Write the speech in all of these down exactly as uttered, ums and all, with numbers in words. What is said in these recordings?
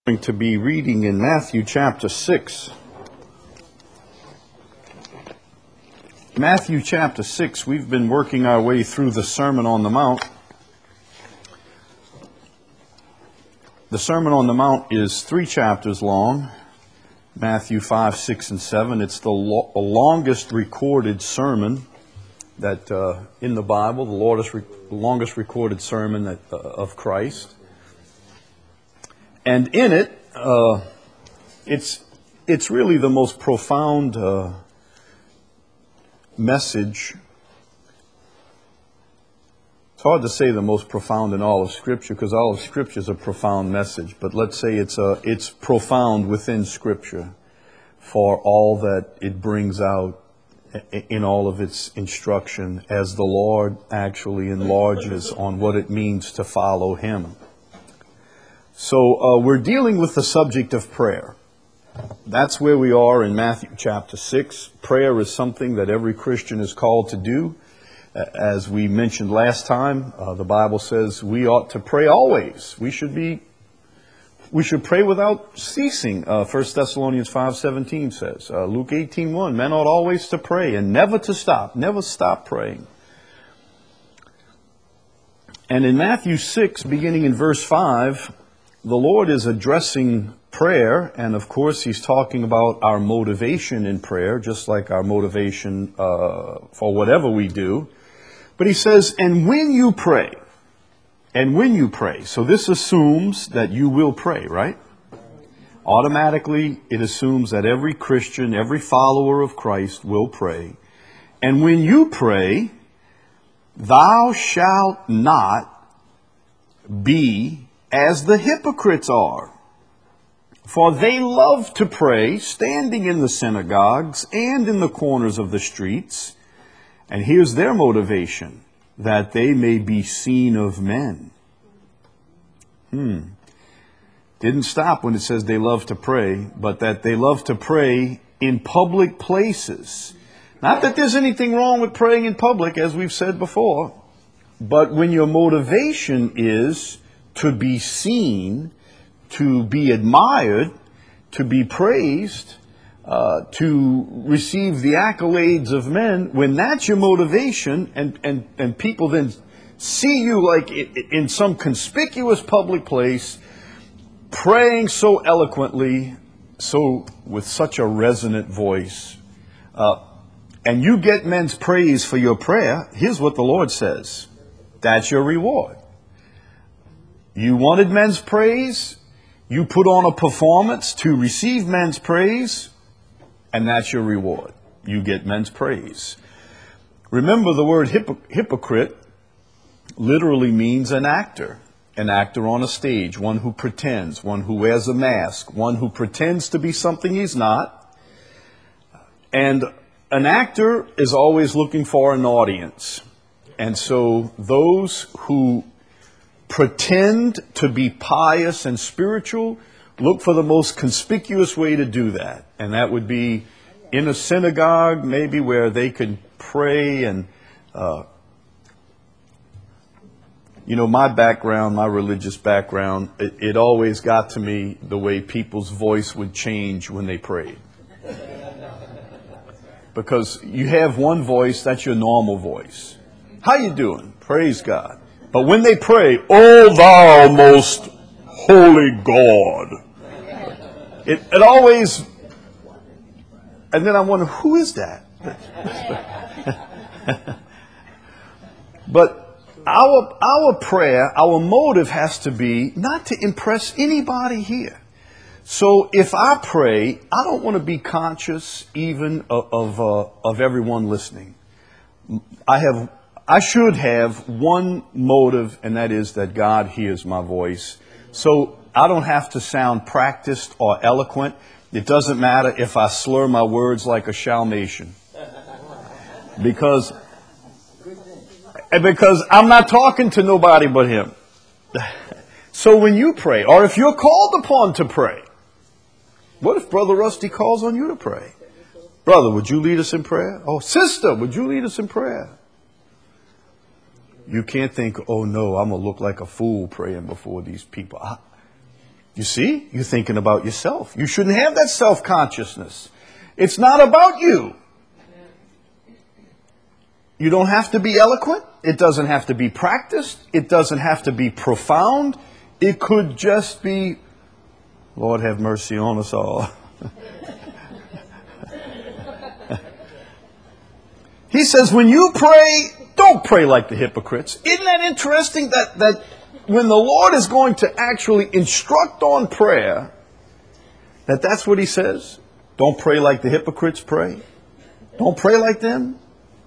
Going to be reading in Matthew chapter six. Matthew chapter six, we've been working our way through the Sermon on the Mount. The Sermon on the Mount is three chapters long, Matthew five, six, and seven. It's the lo- longest recorded sermon that uh, in the Bible, the longest, re- longest recorded sermon that, uh, of Christ. And in it, uh, it's it's really the most profound uh, message. It's hard to say the most profound in all of Scripture because all of Scripture is a profound message. But let's say it's a it's profound within Scripture for all that it brings out in all of its instruction as the Lord actually enlarges on what it means to follow Him. So uh, we're dealing with the subject of prayer. That's where we are in Matthew chapter six. Prayer is something that every Christian is called to do. As we mentioned last time, uh, the Bible says we ought to pray always. We should be, we should pray without ceasing. Uh, First Thessalonians five seventeen says. Uh, Luke eighteen one, men ought always to pray and never to stop. Never stop praying. And in Matthew six, beginning in verse five, the Lord is addressing prayer, and of course He's talking about our motivation in prayer, just like our motivation uh, for whatever we do. But He says, and when you pray, and when you pray, so this assumes that you will pray, right? Automatically, it assumes that every Christian, every follower of Christ will pray. And when you pray, thou shalt not be as the hypocrites are. For they love to pray, standing in the synagogues and in the corners of the streets. And here's their motivation, that they may be seen of men. Hmm. Didn't stop when it says they love to pray, but that they love to pray in public places. Not that there's anything wrong with praying in public, as we've said before, but when your motivation is to be seen, to be admired, to be praised, uh, to receive the accolades of men, when that's your motivation and, and, and people then see you like in some conspicuous public place, praying so eloquently, so with such a resonant voice, uh, and you get men's praise for your prayer, here's what the Lord says. That's your reward. You wanted men's praise, you put on a performance to receive men's praise, and that's your reward. You get men's praise. Remember, the word hypo- hypocrite literally means an actor. An actor on a stage, one who pretends, one who wears a mask, one who pretends to be something he's not. And an actor is always looking for an audience. And so those who pretend to be pious and spiritual, look for the most conspicuous way to do that. And that would be in a synagogue, maybe where they could pray. And, uh, you know, my background, my religious background, it, it always got to me the way people's voice would change when they prayed. Because you have one voice, that's your normal voice. How you doing? Praise God. But when they pray, O thou most holy God, it, it always, and then I wonder, who is that? But our, our prayer, our motive has to be not to impress anybody here. So if I pray, I don't want to be conscious even of, of, uh, of everyone listening. I have I should have one motive, and that is that God hears my voice. So I don't have to sound practiced or eloquent. It doesn't matter if I slur my words like a Shalmatian. Because, because I'm not talking to nobody but Him. So when you pray, or if you're called upon to pray, what if Brother Rusty calls on you to pray? Brother, would you lead us in prayer? Oh, sister, would you lead us in prayer? You can't think, oh no, I'm going to look like a fool praying before these people. I, You see, you're thinking about yourself. You shouldn't have that self-consciousness. It's not about you. You don't have to be eloquent. It doesn't have to be practiced. It doesn't have to be profound. It could just be, Lord, have mercy on us all. He says, when you pray, don't pray like the hypocrites. Isn't that interesting that, that when the Lord is going to actually instruct on prayer, that that's what he says? Don't pray like the hypocrites pray. Don't pray like them.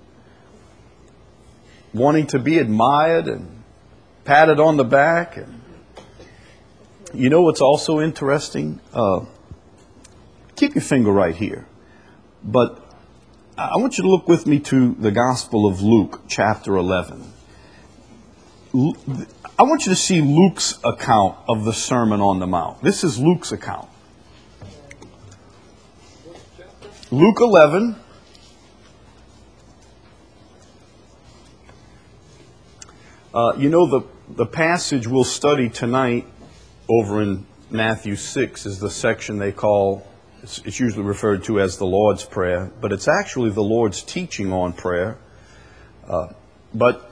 Wanting to be admired and patted on the back. And you know what's also interesting? Uh, keep your finger right here. But I want you to look with me to the Gospel of Luke, chapter eleven. I want you to see Luke's account of the Sermon on the Mount. This is Luke's account. Luke eleven. Uh, you know, the, the passage we'll study tonight over in Matthew six is the section they call, it's, it's usually referred to as the Lord's Prayer, but it's actually the Lord's teaching on prayer. Uh, but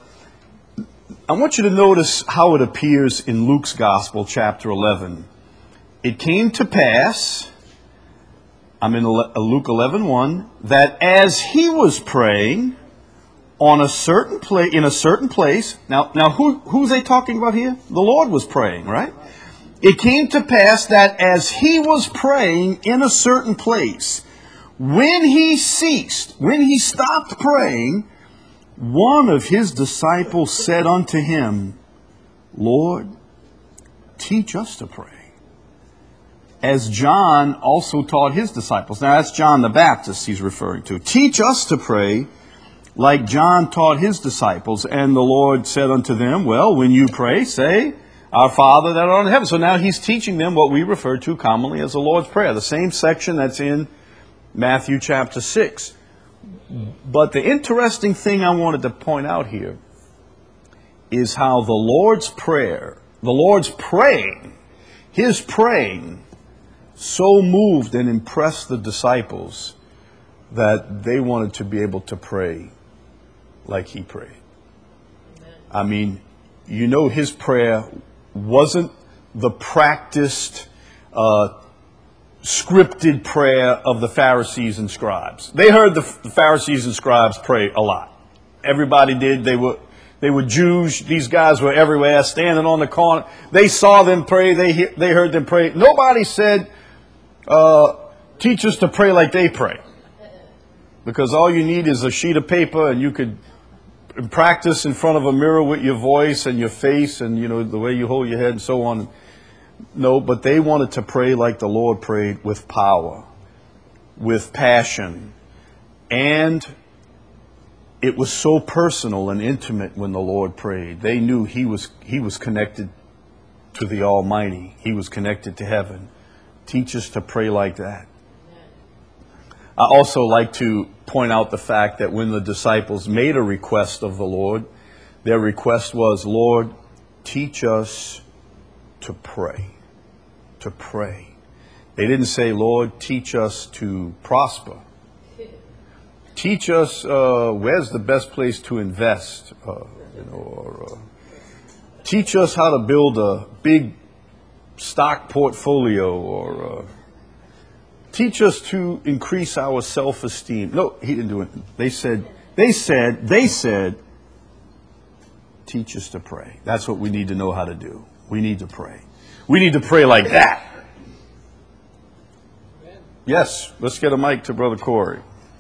I want you to notice how it appears in Luke's Gospel, chapter eleven. It came to pass, I'm in Luke eleven one, that as he was praying on a certain place, in a certain place. Now, now who who's they talking about here? The Lord was praying, right? It came to pass that as he was praying in a certain place, when he ceased, when he stopped praying, one of his disciples said unto him, Lord, teach us to pray, as John also taught his disciples. Now that's John the Baptist he's referring to. Teach us to pray, like John taught his disciples. And the Lord said unto them, well, when you pray, say, Our Father that art in heaven. So now he's teaching them what we refer to commonly as the Lord's Prayer, the same section that's in Matthew chapter six. But the interesting thing I wanted to point out here is how the Lord's Prayer, the Lord's praying, his praying so moved and impressed the disciples that they wanted to be able to pray like he prayed. I mean, you know, his prayer wasn't the practiced, uh, scripted prayer of the Pharisees and scribes. They heard the, the Pharisees and scribes pray a lot. Everybody did. They were they were Jews. These guys were everywhere, standing on the corner. They saw them pray. They he- they heard them pray. Nobody said, uh, "Teach us to pray like they pray," because all you need is a sheet of paper, and you could practice in front of a mirror with your voice and your face, and you know the way you hold your head and so on. No, but they wanted to pray like the Lord prayed, with power, with passion. And it was so personal and intimate when the Lord prayed. They knew he was he was connected to the Almighty. He was connected to heaven. Teach us to pray like that. I also like to point out the fact that when the disciples made a request of the Lord, their request was, Lord, teach us to pray. To pray. They didn't say, Lord, teach us to prosper. Teach us uh, where's the best place to invest. Uh, you know, or uh, teach us how to build a big stock portfolio, or uh, teach us to increase our self-esteem. No, he didn't do it. They said, they said, they said, teach us to pray. That's what we need to know how to do. We need to pray. We need to pray like that. Yes, let's get a mic to Brother Corey.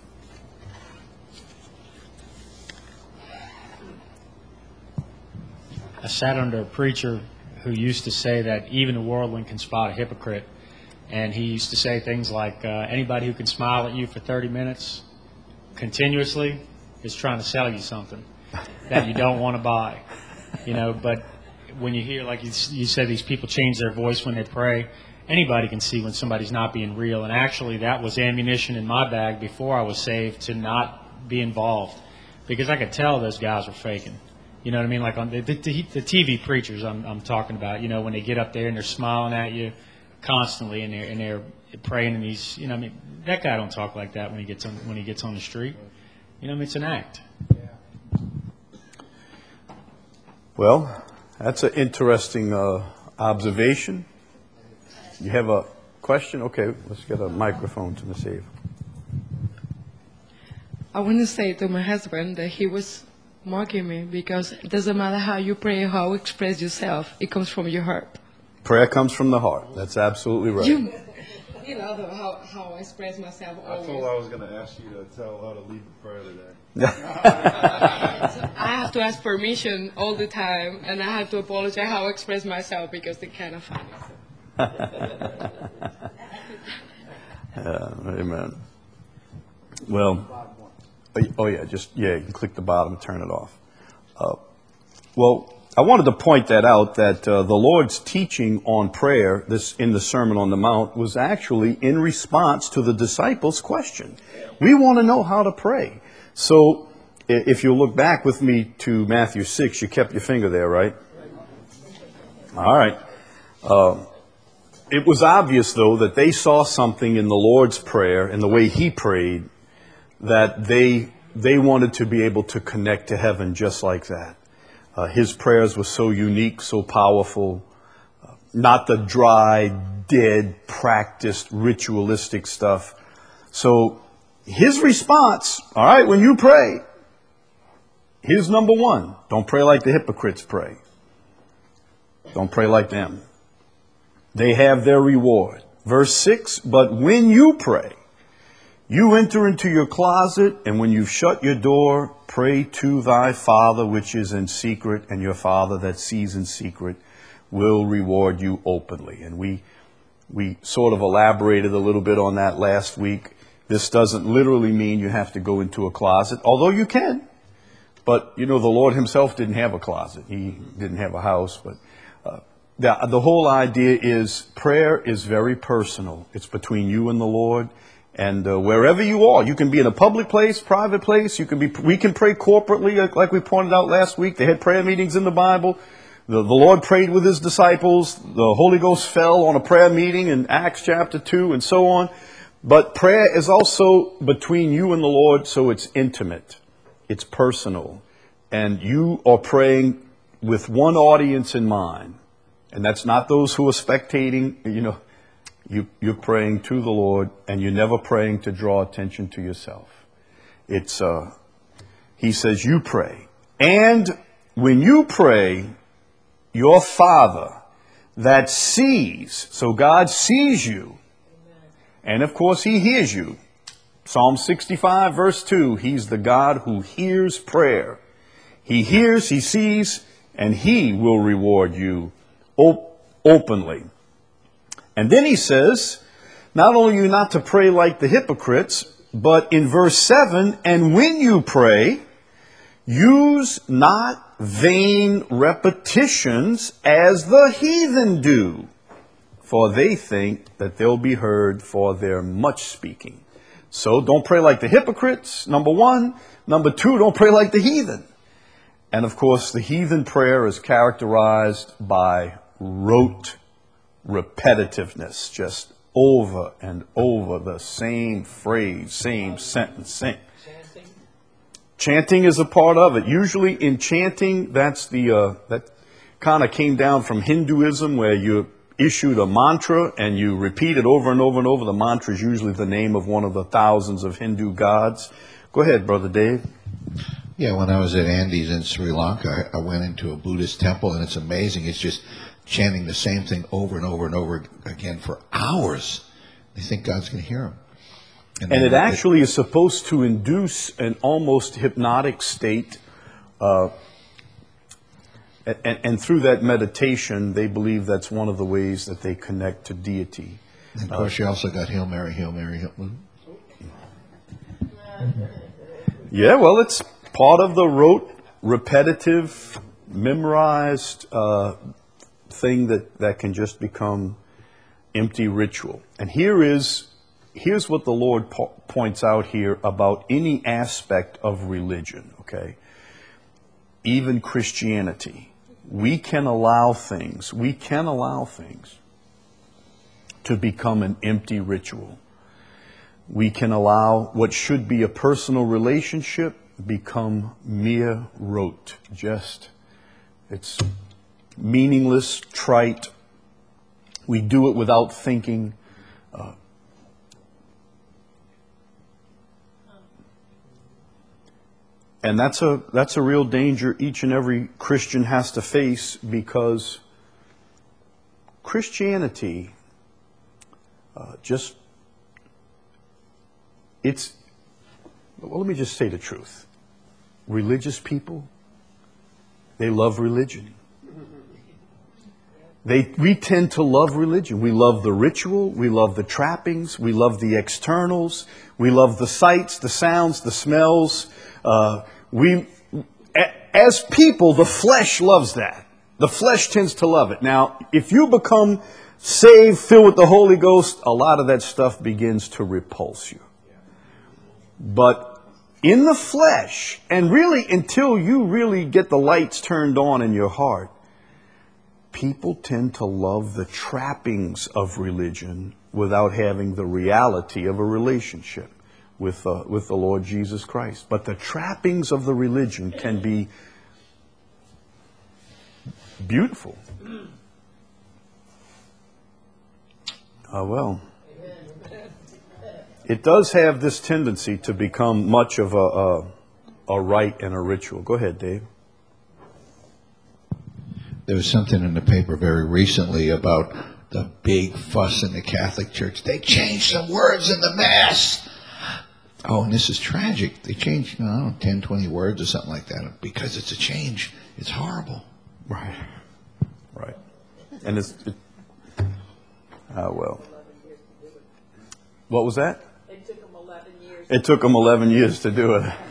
I sat under a preacher who used to say that even a worldling can spot a hypocrite. And he used to say things like, uh, anybody who can smile at you for thirty minutes continuously is trying to sell you something that you don't want to buy. You know, but when you hear, like you, you said, these people change their voice when they pray, anybody can see when somebody's not being real. And actually, that was ammunition in my bag before I was saved to not be involved, because I could tell those guys were faking. You know what I mean? Like on the, the, the T V preachers I'm, I'm talking about, you know, when they get up there and they're smiling at you, constantly, and they're and they're praying in these. You know, I mean, that guy don't talk like that when he gets on when he gets on the street. You know, I mean, it's an act. Well, that's an interesting uh, observation. You have a question? Okay, let's get a microphone to Miss Ava. I want to say to my husband that he was mocking me because it doesn't matter how you pray or how you express yourself, it comes from your heart. Prayer comes from the heart. That's absolutely right. You, you know the, how, how I express myself always. I told I was going to ask you to tell how to lead the prayer today. So I have to ask permission all the time, and I have to apologize how I express myself because they're kind of funny. uh, amen. Well, oh yeah, just, yeah, you can click the bottom and turn it off. Uh, well, I wanted to point that out, that uh, the Lord's teaching on prayer, this in the Sermon on the Mount, was actually in response to the disciples' question. We want to know how to pray. So if you look back with me to Matthew six, you kept your finger there, right? All right. Uh, it was obvious, though, that they saw something in the Lord's Prayer and the way He prayed, that they they wanted to be able to connect to heaven just like that. Uh, his prayers were so unique, so powerful, uh, not the dry, dead, practiced, ritualistic stuff. So his response, all right, when you pray, here's number one. Don't pray like the hypocrites pray. Don't pray like them. They have their reward. Verse six, but when you pray, you enter into your closet, and when you've shut your door, pray to thy Father which is in secret, and your Father that sees in secret will reward you openly. And we we sort of elaborated a little bit on that last week. This doesn't literally mean you have to go into a closet, although you can. But, you know, the Lord himself didn't have a closet. He didn't have a house. But uh, the, the whole idea is prayer is very personal. It's between you and the Lord. And uh, wherever you are, you can be in a public place, private place. You can be. We can pray corporately, like, like we pointed out last week. They had prayer meetings in the Bible. The, the Lord prayed with his disciples. The Holy Ghost fell on a prayer meeting in Acts chapter two and so on. But prayer is also between you and the Lord, so it's intimate. It's personal. And you are praying with one audience in mind. And that's not those who are spectating, you know. You, you're praying to the Lord, and you're never praying to draw attention to yourself. It's, uh, he says, you pray. And when you pray, your Father that sees, so God sees you, and of course he hears you. Psalm sixty-five, verse two, he's the God who hears prayer. He hears, he sees, and he will reward you op- openly. And then he says, not only are you not to pray like the hypocrites, but in verse seven, and when you pray, use not vain repetitions as the heathen do, for they think that they'll be heard for their much speaking. So don't pray like the hypocrites, number one. Number two, don't pray like the heathen. And of course, the heathen prayer is characterized by rote repetitiveness, just over and over the same phrase, same sentence, same. Chanting. Chanting is a part of it. Usually in chanting, that's the uh, that kind of came down from Hinduism, where you issued a mantra and you repeat it over and over and over. The mantra is usually the name of one of the thousands of Hindu gods. Go ahead, Brother Dave. Yeah, when I was at Andes in Sri Lanka, I went into a Buddhist temple, and it's amazing. It's just chanting the same thing over and over and over again for hours. They think God's going to hear them. And, and it actually it, is supposed to induce an almost hypnotic state. Uh, and, and through that meditation, they believe that's one of the ways that they connect to deity. And of course, uh, you also got Hail Mary, Hail Mary, Hail Mary. Yeah, well, it's part of the rote, repetitive, memorized uh thing that, that can just become empty ritual. And here is here's what the Lord po- points out here about any aspect of religion, okay? Even Christianity. We can allow things, we can allow things to become an empty ritual. We can allow what should be a personal relationship become mere rote. Just, it's meaningless, trite. We do it without thinking. Uh, and that's a that's a real danger each and every Christian has to face, because Christianity uh, just it's well, let me just say the truth. Religious people, they love religion. They, we tend to love religion. We love the ritual. We love the trappings. We love the externals. We love the sights, the sounds, the smells. Uh, we, a, as people, the flesh loves that. The flesh tends to love it. Now, if you become saved, filled with the Holy Ghost, a lot of that stuff begins to repulse you. But in the flesh, and really until you really get the lights turned on in your heart, people tend to love the trappings of religion without having the reality of a relationship with uh, with the Lord Jesus Christ. But the trappings of the religion can be beautiful. Ah, well. It does have this tendency to become much of a, a, a rite and a ritual. Go ahead, Dave. There was something in the paper very recently about the big fuss in the Catholic Church. They changed some words in the Mass. Oh, and this is tragic. They changed, you know, I don't know, ten, twenty words or something like that because it's a change. It's horrible. Right. Right. And it's... It, ah, well. What was that? It took them eleven years. It took them eleven years to do it.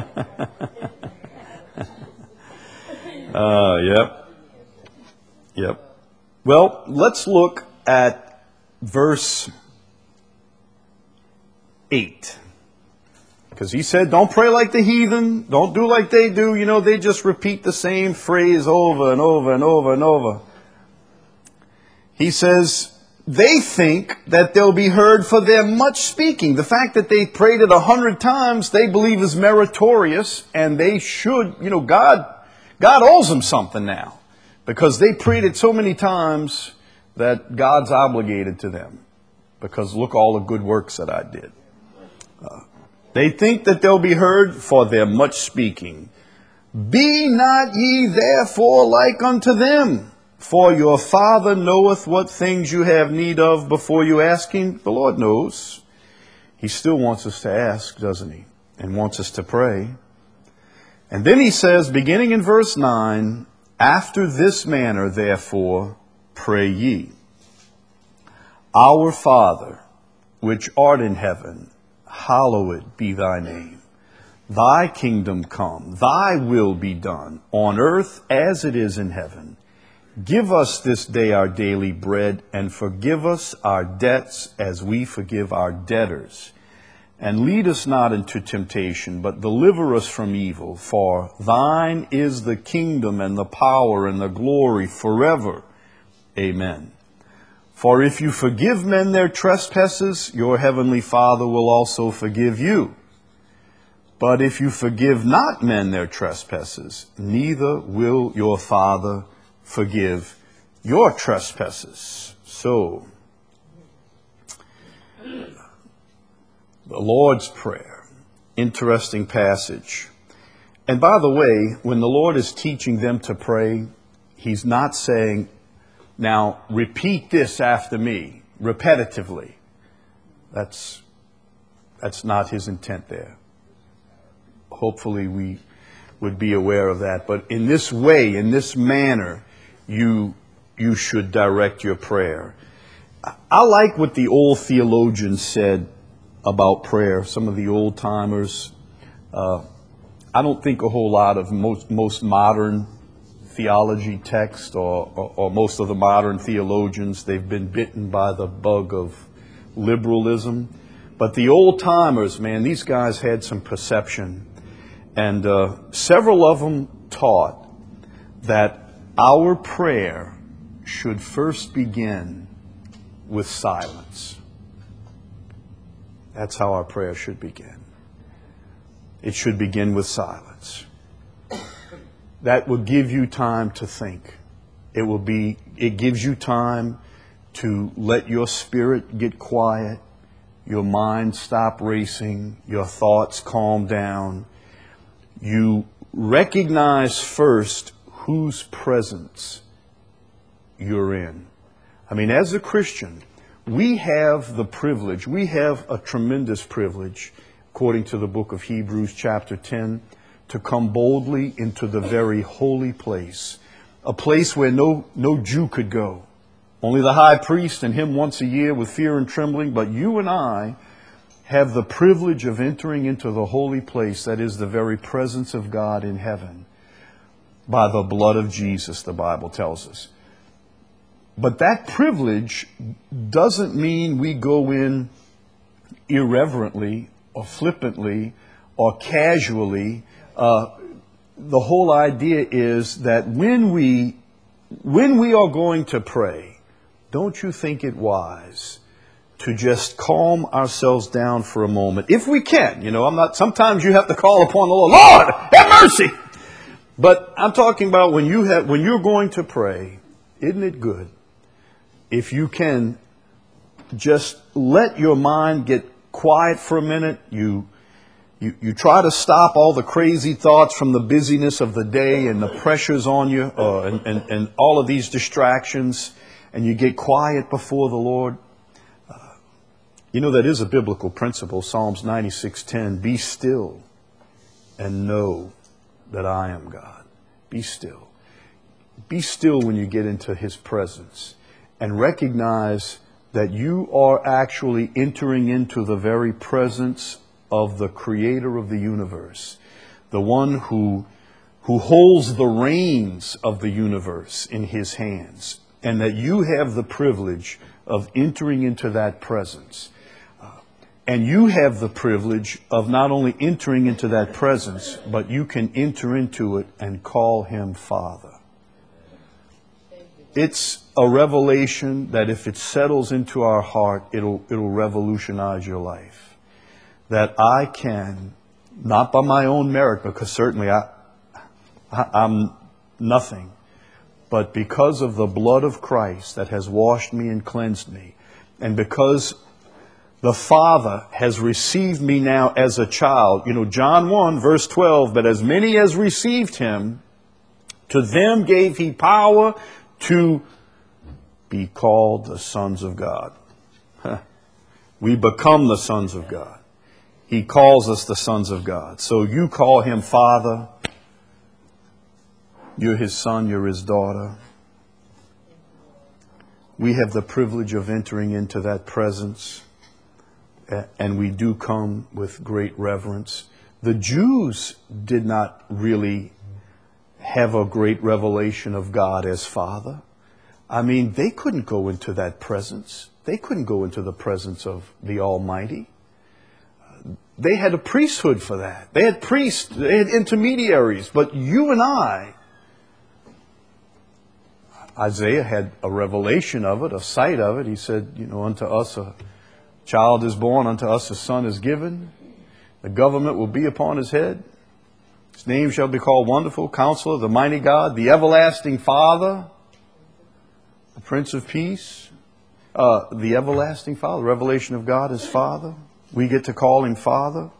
uh, yep. Yep. Well, let's look at verse eight. Because he said, don't pray like the heathen. Don't do like they do. You know, they just repeat the same phrase over and over and over and over. He says, they think that they'll be heard for their much speaking. The fact that they prayed it a hundred times, they believe is meritorious, and they should, you know, God, God owes them something now, because they prayed it so many times that God's obligated to them, because look all the good works that I did. Uh, they think that they'll be heard for their much speaking. Be not ye therefore like unto them. For your Father knoweth what things you have need of before you ask Him. The Lord knows. He still wants us to ask, doesn't He? And wants us to pray. And then He says, beginning in verse nine, after this manner, therefore, pray ye. Our Father, which art in heaven, hallowed be thy name. Thy kingdom come, thy will be done, on earth as it is in heaven. Give us this day our daily bread, and forgive us our debts as we forgive our debtors. And lead us not into temptation, but deliver us from evil. For thine is the kingdom and the power and the glory forever. Amen. For if you forgive men their trespasses, your heavenly Father will also forgive you. But if you forgive not men their trespasses, neither will your Father forgive your trespasses. So, the Lord's Prayer, interesting passage. And by the way, when the Lord is teaching them to pray, He's not saying, now repeat this after me, repetitively. That's, that's not His intent there. Hopefully we would be aware of that. But in this way, in this manner, you you should direct your prayer. I like what the old theologians said about prayer. Some of the old timers. Uh, I don't think a whole lot of most most modern theology text or, or, or most of the modern theologians. They've been bitten by the bug of liberalism. But the old timers, man, these guys had some perception. And uh, several of them taught that our prayer should first begin with silence. That's how our prayer should begin. It should begin with silence. That will give you time to think. It will be, it gives you time to let your spirit get quiet, your mind stop racing, your thoughts calm down. You recognize first whose presence you're in. I mean, as a Christian, we have the privilege, we have a tremendous privilege, according to the book of Hebrews chapter ten, to come boldly into the very holy place, a place where no, no Jew could go. Only the high priest and him once a year with fear and trembling. But you and I have the privilege of entering into the holy place that is the very presence of God in heaven by the blood of Jesus, the Bible tells us. But that privilege doesn't mean we go in irreverently or flippantly or casually. Uh, the whole idea is that when we, when we are going to pray, don't you think it wise to just calm ourselves down for a moment? If we can, you know, I'm not, sometimes you have to call upon the Lord, Lord, have mercy. But I'm talking about when you have, when you're going to pray, isn't it good if you can just let your mind get quiet for a minute? You, you, you try to stop all the crazy thoughts from the busyness of the day and the pressures on you, uh, and, and, and all of these distractions, and you get quiet before the Lord. Uh, you know, that is a biblical principle. Psalms ninety-six ten, be still and know that I am God. Be still. Be still when you get into His presence, and recognize that you are actually entering into the very presence of the Creator of the universe, the one who, who holds the reins of the universe in His hands, and that you have the privilege of entering into that presence. Uh, and you have the privilege of not only entering into that presence, but you can enter into it and call Him Father. It's a revelation that if it settles into our heart, it'll, it'll revolutionize your life. That I can, not by my own merit, because certainly I, I, I'm nothing, but because of the blood of Christ that has washed me and cleansed me, and because the Father has received me now as a child. You know, John one, verse twelve, but as many as received Him, to them gave He power to be called the sons of God. We become the sons of God. He calls us the sons of God. So you call Him Father. You're His son, you're His daughter. We have the privilege of entering into that presence, and we do come with great reverence. The Jews did not really have a great revelation of God as Father. I mean, they couldn't go into that presence. They couldn't go into the presence of the Almighty. They had a priesthood for that. They had priests, they had intermediaries. But you and I, Isaiah had a revelation of it, a sight of it. He said, you know, unto us a child is born, unto us a son is given. The government will be upon his head. His name shall be called Wonderful, Counselor, the Mighty God, the Everlasting Father, the Prince of Peace. Uh, the Everlasting Father, revelation of God as Father. We get to call Him Father.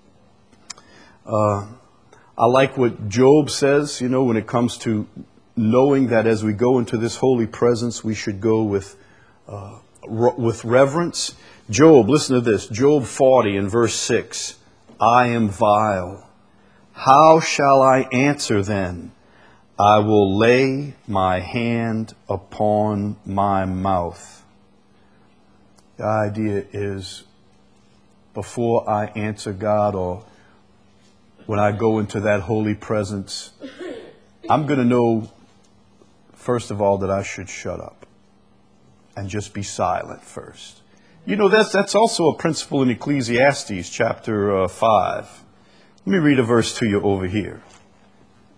Uh, I like what Job says, you know, when it comes to knowing that as we go into this holy presence, we should go with, uh, re- with reverence. Job, listen to this. Job forty in verse six. I am vile. How shall I answer then? I will lay my hand upon my mouth. The idea is, before I answer God, or when I go into that holy presence, I'm going to know, first of all, that I should shut up and just be silent first. You know, that's, that's also a principle in Ecclesiastes chapter uh, five. Let me read a verse to you over here.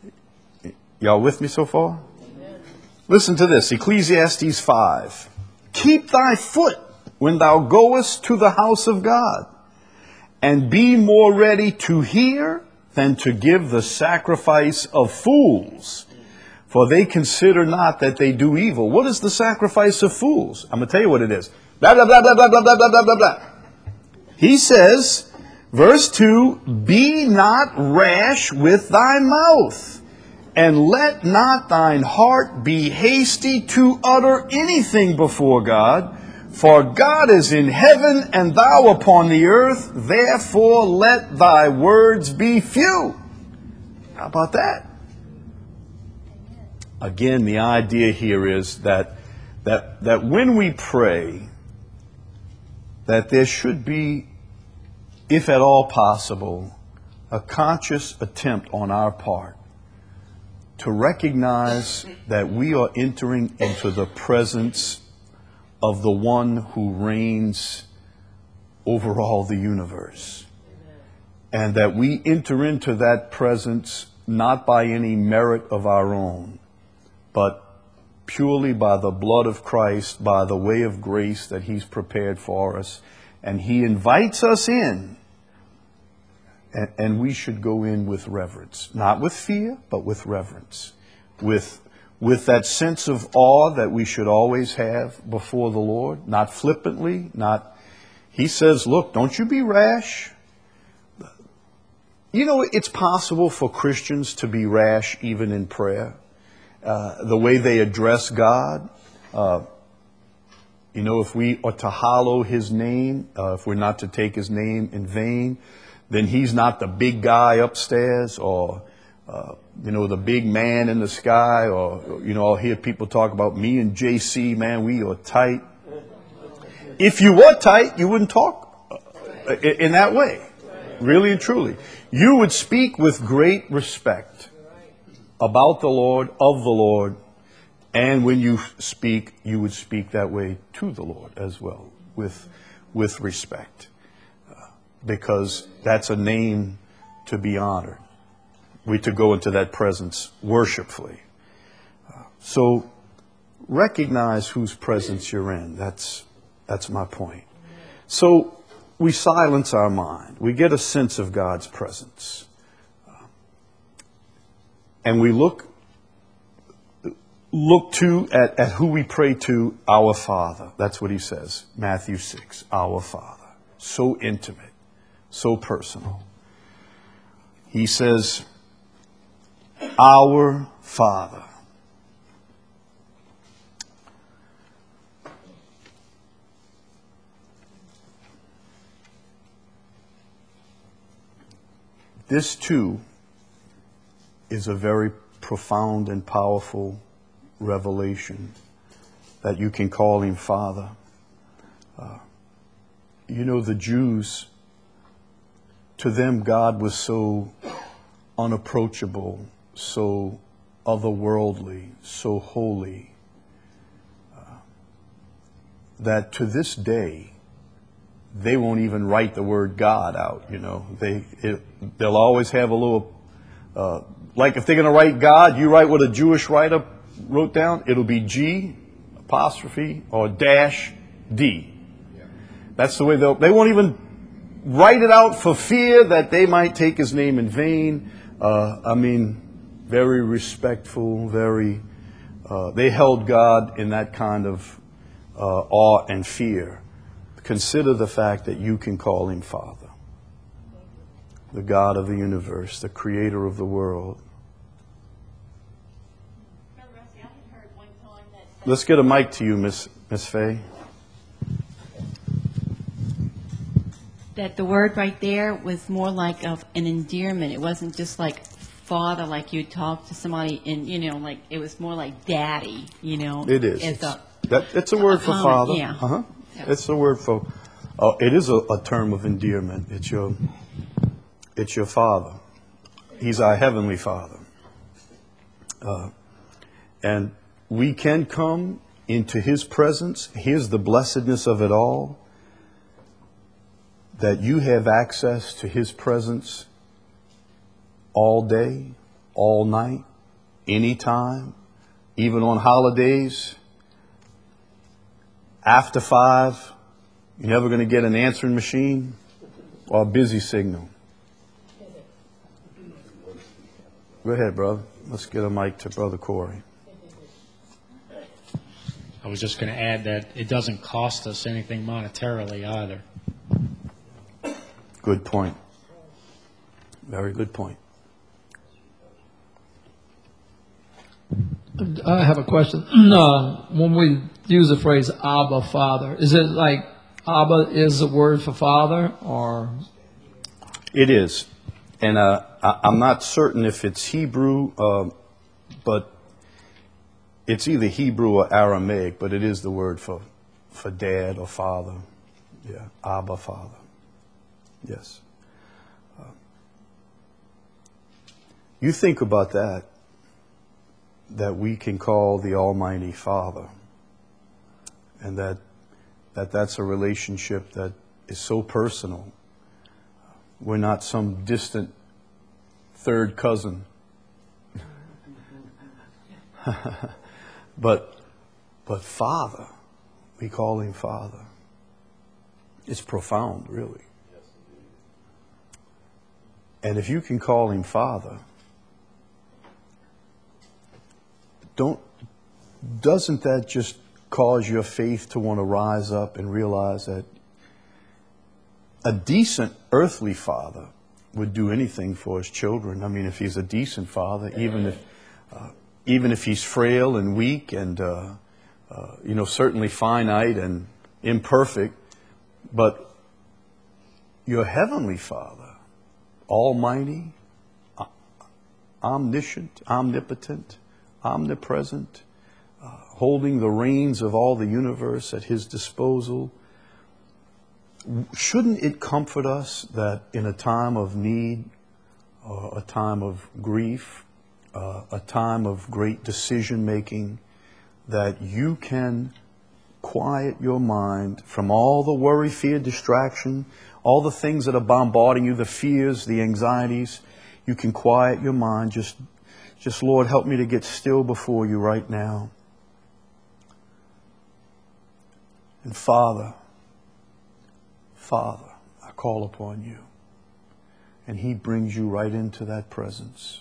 Y'all with me so far? Amen. Listen to this, Ecclesiastes five. Keep thy foot when thou goest to the house of God, and be more ready to hear than to give the sacrifice of fools, for they consider not that they do evil. What is the sacrifice of fools? I'm going to tell you what it is. Blah, blah, blah, blah, blah, blah, blah, blah, blah, blah, blah. He says, verse two, be not rash with thy mouth, and let not thine heart be hasty to utter anything before God. For God is in heaven, and thou upon the earth. Therefore let thy words be few. How about that? Again, the idea here is that, that, that when we pray, that there should be, if at all possible, a conscious attempt on our part to recognize that we are entering into the presence of the one who reigns over all the universe. And that we enter into that presence not by any merit of our own, but purely by the blood of Christ, by the way of grace that He's prepared for us. And He invites us in. And, and we should go in with reverence. Not with fear, but with reverence. With With that sense of awe that we should always have before the Lord, not flippantly, not, He says, look, don't you be rash. You know, it's possible for Christians to be rash even in prayer. Uh, the way they address God. Uh, you know, if we are to hallow His name, uh, if we're not to take His name in vain, then He's not the big guy upstairs or Uh, you know, the big man in the sky, or, you know, I'll hear people talk about me and J C, man, we are tight. If you were tight, you wouldn't talk in that way, really and truly. You would speak with great respect about the Lord, of the Lord, and when you speak, you would speak that way to the Lord as well, with, with respect, uh, because that's a name to be honored. We to go into that presence worshipfully. Uh, so recognize whose presence you're in. That's, that's my point. So we silence our mind. We get a sense of God's presence. Uh, and we look, look to at, at who we pray to, our Father. That's what He says, Matthew six, our Father. So intimate, so personal. He says, our Father. This too is a very profound and powerful revelation that you can call Him Father. Uh, you know, the Jews, to them God was so unapproachable, so otherworldly, so holy, uh, that to this day, they won't even write the word God out, you know. They, it, they'll always have a little, uh, like if they're going to write God, you write what a Jewish writer wrote down, it'll be G, apostrophe, or dash D. That's the way they'll, they won't even write it out for fear that they might take His name in vain. Uh, I mean, very respectful, very, uh, they held God in that kind of uh, awe and fear. Consider the fact that you can call Him Father, the God of the universe, the creator of the world. Let's get a mic to you, Miss Miss Faye. That the word right there was more like of an endearment. It wasn't just like father, like you talk to somebody, and you know, like it was more like daddy. You know, it is. It's a, that, it's a word a for comment, father. Yeah, uh-huh. It's a word for. Uh, it is a, a term of endearment. It's your. It's your Father. He's our heavenly Father, uh, and we can come into His presence. Here's the blessedness of it all. That you have access to His presence all day, all night, anytime, even on holidays. after five, you're never going to get an answering machine or a busy signal. Go ahead, brother. Let's get a mic to Brother Corey. I was just going to add that it doesn't cost us anything monetarily either. Good point. Very good point. I have a question. Uh, when we use the phrase Abba, Father, is it like Abba is a word for father, or? It is. And uh, I, I'm not certain if it's Hebrew, uh, but it's either Hebrew or Aramaic, but it is the word for, for dad or father. Yeah, Abba, Father. Yes. Uh, you think about that, that we can call the Almighty Father, and that, that that's a relationship that is so personal. We're not some distant third cousin. but, but Father, we call him Father. It's profound, really. And if you can call him Father, don't, doesn't that just cause your faith to want to rise up and realize that a decent earthly father would do anything for his children? I mean, if he's a decent father, even if uh, even if he's frail and weak and uh, uh, you know, certainly finite and imperfect, but your heavenly Father, almighty, omniscient, omnipotent, omnipresent, uh, holding the reins of all the universe at his disposal, shouldn't it comfort us that in a time of need, uh, a time of grief, uh, a time of great decision making, that you can quiet your mind from all the worry, fear, distraction, all the things that are bombarding you, the fears, the anxieties? You can quiet your mind. Just, just Lord, help me to get still before you right now. And Father, Father, I call upon you. And he brings you right into that presence.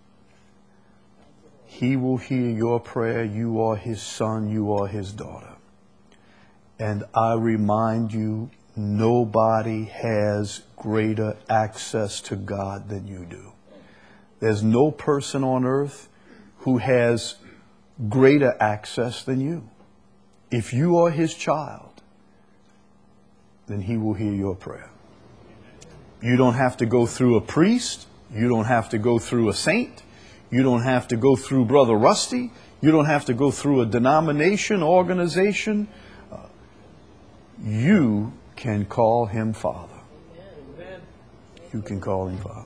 He will hear your prayer. You are his son. You are his daughter. And I remind you, nobody has greater access to God than you do. There's no person on earth who has greater access than you. If you are his child, then he will hear your prayer. You don't have to go through a priest. You don't have to go through a saint. You don't have to go through Brother Rusty. You don't have to go through a denomination, organization. Uh, you can call him Father. You can call him Father.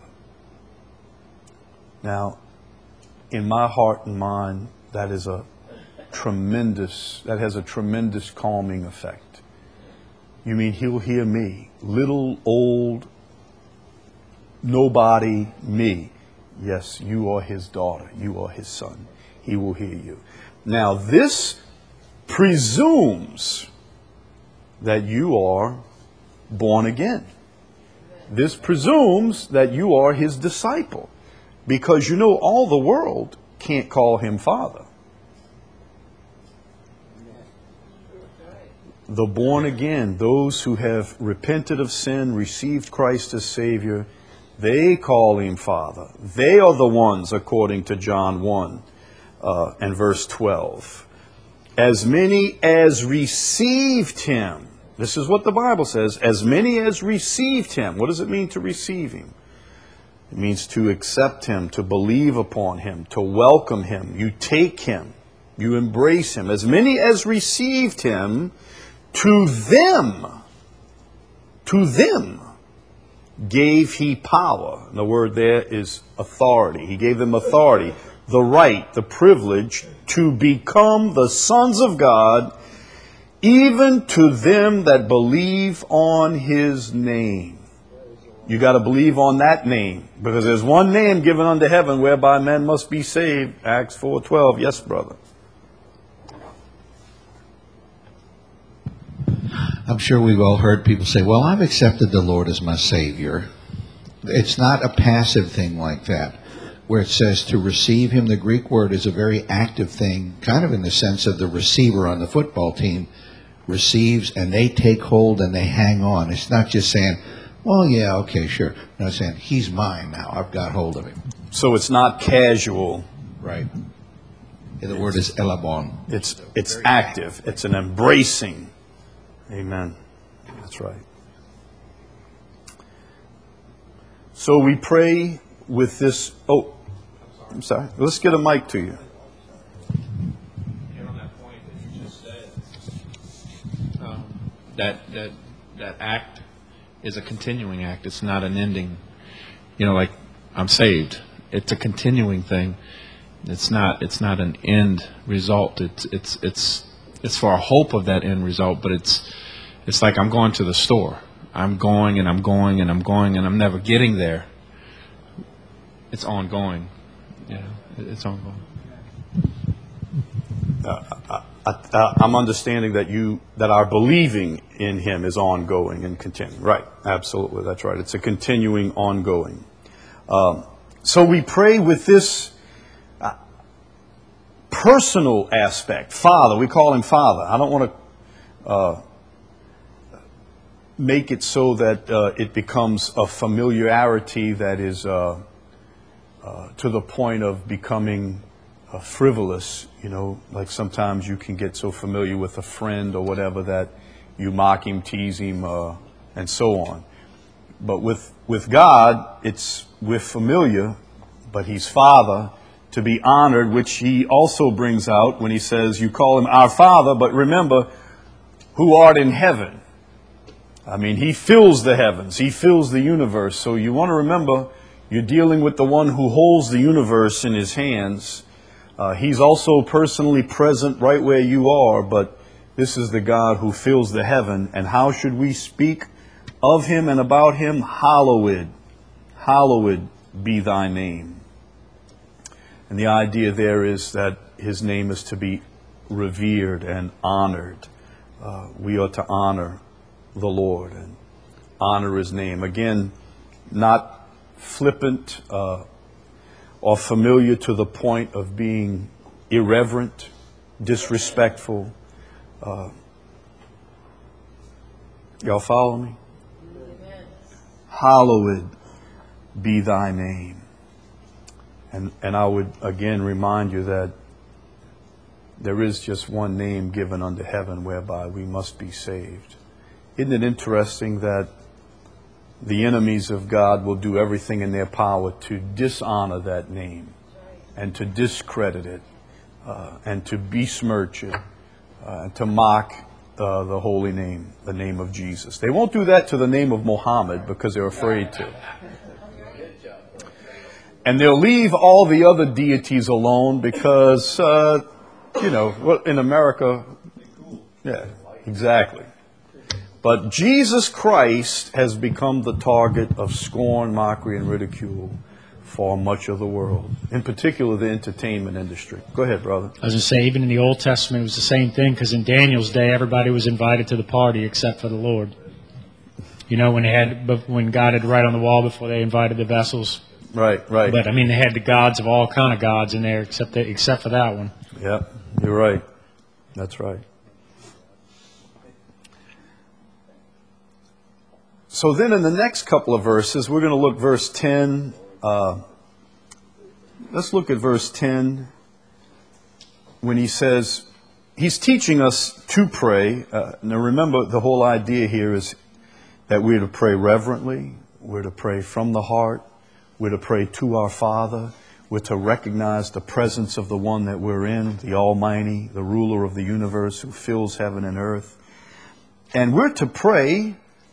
Now, in my heart and mind, that is a tremendous, that has a tremendous calming effect. You mean he'll hear me, little, old, nobody, me. Yes, you are his daughter. You are his son. He will hear you. Now, this presumes that you are born again. This presumes that you are his disciple. Because you know all the world can't call him Father. The born again, those who have repented of sin, received Christ as Savior, they call him Father. They are the ones, according to John one uh, and verse twelve. As many as received him. This is what the Bible says. As many as received him. What does it mean to receive him? It means to accept him, to believe upon him, to welcome him. You take him. You embrace him. As many as received him, to them, to them, gave he power. And the word there is authority. He gave them authority, the right, the privilege to become the sons of God, even to them that believe on his name. You got to believe on that name, because there's one name given unto heaven whereby men must be saved. Acts four twelve. Yes, brother. I'm sure we've all heard people say, well, I've accepted the Lord as my Savior. It's not a passive thing like that, where it says to receive Him. The Greek word is a very active thing, kind of in the sense of the receiver on the football team receives and they take hold and they hang on. It's not just saying, well, yeah, okay, sure. No, it's saying, He's mine now. I've got hold of Him. So it's not casual. Right. And the word is elabon. It's it's active. It's an embracing. Amen. That's right. So we pray with this. Oh, I'm sorry. Let's get a mic to you. And on that point that you just said, um, that that that act is a continuing act. It's not an ending. You know, like I'm saved. It's a continuing thing. It's not. It's not an end result. It's it's it's it's for a hope of that end result. But it's it's like I'm going to the store. I'm going and I'm going and I'm going and I'm never getting there. It's ongoing. Yeah, it's ongoing. Uh, I, I, I'm understanding that you that our believing in Him is ongoing and continuing. Right? Absolutely. That's right. It's a continuing, ongoing. Um, so we pray with this uh, personal aspect. Father, we call Him Father. I don't want to uh, make it so that uh, it becomes a familiarity that is uh, uh, to the point of becoming uh, frivolous. You know, like sometimes you can get so familiar with a friend or whatever that you mock him, tease him, uh, and so on. But with with God, it's we're familiar, but He's Father, to be honored, which He also brings out when He says, you call Him our Father, but remember, who art in heaven. I mean, He fills the heavens. He fills the universe. So you want to remember, you're dealing with the one who holds the universe in His hands. Uh, he's also personally present right where you are, but this is the God who fills the heaven. And how should we speak of Him and about Him? Hallowed, hallowed be Thy name. And the idea there is that His name is to be revered and honored. Uh, we are to honor the Lord and honor His name. Again, not flippant uh, or familiar to the point of being irreverent, disrespectful. Uh, y'all follow me? Hallowed be Thy name. And, and I would again remind you that there is just one name given under heaven whereby we must be saved. Isn't it interesting that the enemies of God will do everything in their power to dishonor that name and to discredit it uh, and to besmirch it uh, and to mock uh, the holy name, the name of Jesus. They won't do that to the name of Muhammad because they're afraid to. And they'll leave all the other deities alone because, uh, you know, well, in America, yeah, exactly. But Jesus Christ has become the target of scorn, mockery, and ridicule for much of the world, in particular the entertainment industry. Go ahead, brother. I was going to say, even in the Old Testament, it was the same thing, because in Daniel's day, everybody was invited to the party except for the Lord. You know, when they had, when God had to write on the wall before they invited the vessels. Right, right. But I mean, they had the gods of all kind of gods in there, except that, except for that one. Yeah, you're right. That's right. So then in the next couple of verses, we're going to look verse ten. Uh, let's look at verse ten when he says, he's teaching us to pray. Uh, now remember, the whole idea here is that we're to pray reverently. We're to pray from the heart. We're to pray to our Father. We're to recognize the presence of the one that we're in, the Almighty, the ruler of the universe who fills heaven and earth. And we're to pray.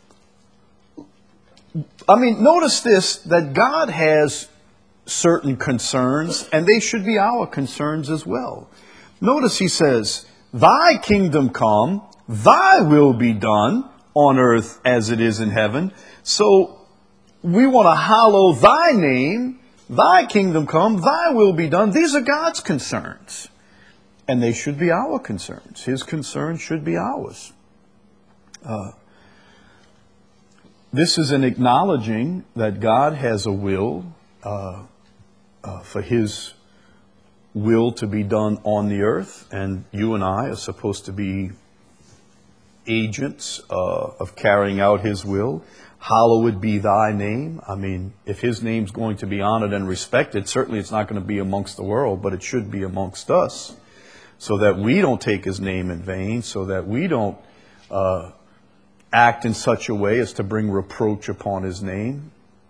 I mean, notice this, that God has certain concerns, and they should be our concerns as well. Notice he says, Thy kingdom come, Thy will be done on earth as it is in heaven. So we want to hallow Thy name, Thy kingdom come, Thy will be done. These are God's concerns, and they should be our concerns. His concerns should be ours. Uh, this is an acknowledging that God has a will uh, uh, for His will to be done on the earth, and you and I are supposed to be agents uh, of carrying out His will. Hallowed be thy name. I mean, if His name's going to be honored and respected, certainly it's not going to be amongst the world, but it should be amongst us, so that we don't take His name in vain, so that we don't uh, act in such a way as to bring reproach upon His name,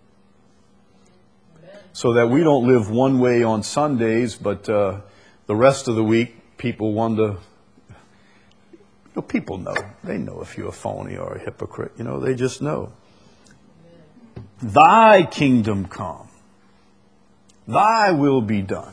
so that we don't live one way on Sundays, but uh, the rest of the week people wonder. You know, people know. They know if you're a phony or a hypocrite. You know, they just know. Thy kingdom come. Thy will be done.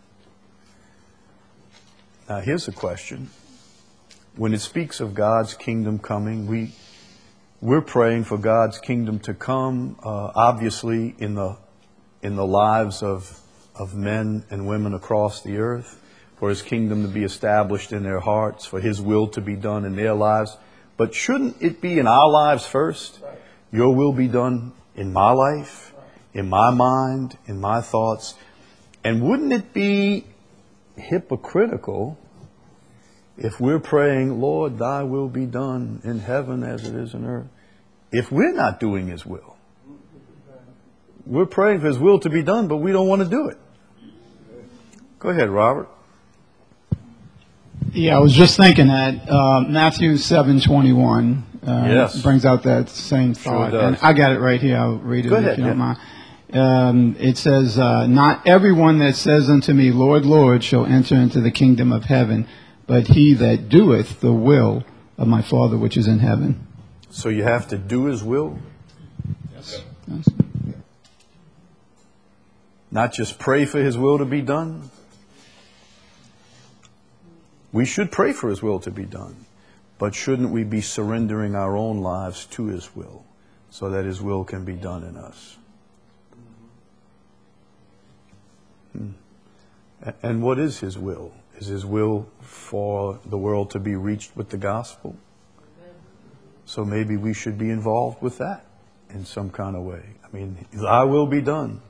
Now, here's a question. When it speaks of God's kingdom coming, we, we're praying for God's kingdom to come, uh, obviously, in the, in the lives of, of men and women across the earth, for His kingdom to be established in their hearts, for His will to be done in their lives. But shouldn't it be in our lives first? Your will be done in my life, in my mind, in my thoughts. And wouldn't it be hypocritical if we're praying, Lord, thy will be done in heaven as it is on earth, if we're not doing His will? We're praying for His will to be done, but we don't want to do it. Go ahead, Robert. Yeah, I was just thinking that uh, Matthew seven twenty-one uh, Yes. brings out that same thought. Sure does. And I got it right here. I'll read it Go if ahead, you don't yeah. mind. Um, it says, uh, not everyone that says unto me, Lord, Lord, shall enter into the kingdom of heaven, but he that doeth the will of my Father which is in heaven. So you have to do His will, Yes. not just pray for His will to be done. We should pray for His will to be done, but shouldn't we be surrendering our own lives to His will so that His will can be done in us? Hmm. And what is His will? Is His will for the world to be reached with the gospel? So maybe we should be involved with that in some kind of way. I mean, thy will be done.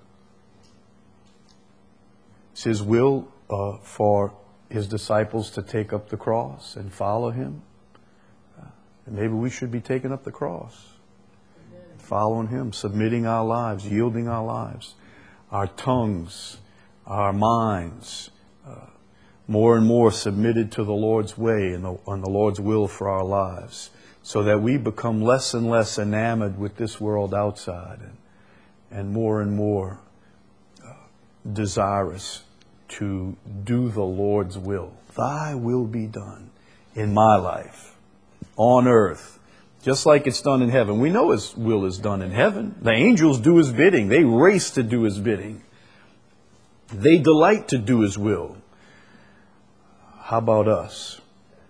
It's His will uh, for His disciples to take up the cross and follow Him. Uh, and maybe we should be taking up the cross, following Him, submitting our lives, yielding our lives, our tongues, our minds, uh, more and more submitted to the Lord's way and the, and the Lord's will for our lives, so that we become less and less enamored with this world outside and, and more and more uh, desirous to do the Lord's will. Thy will be done in my life, on earth, just like it's done in heaven. We know His will is done in heaven. The angels do His bidding. They race to do His bidding. They delight to do His will. How about us?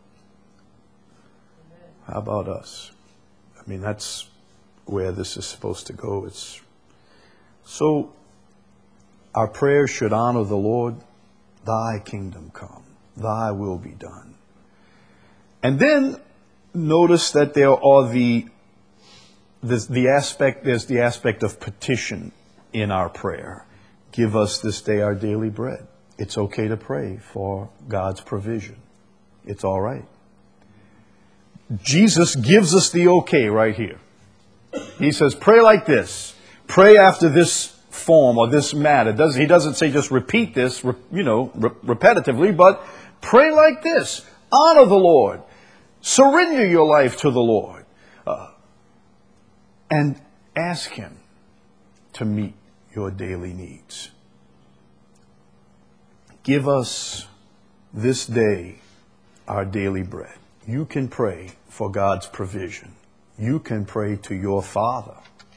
How about us? I mean, that's where this is supposed to go. It's so our prayers should honor the Lord. Thy kingdom come, thy will be done. And then notice that there are the, the, the aspect, there's the aspect of petition in our prayer. Give us this day our daily bread. It's okay to pray for God's provision. It's all right. Jesus gives us the okay right here. He says, pray like this. Pray after this form or this matter. Does he doesn't say just repeat this, you know, re- repetitively, but pray like this. Honor the Lord. Surrender your life to the Lord. Uh, and ask Him to meet your daily needs. Give us this day our daily bread. You can pray for God's provision. You can pray to your Father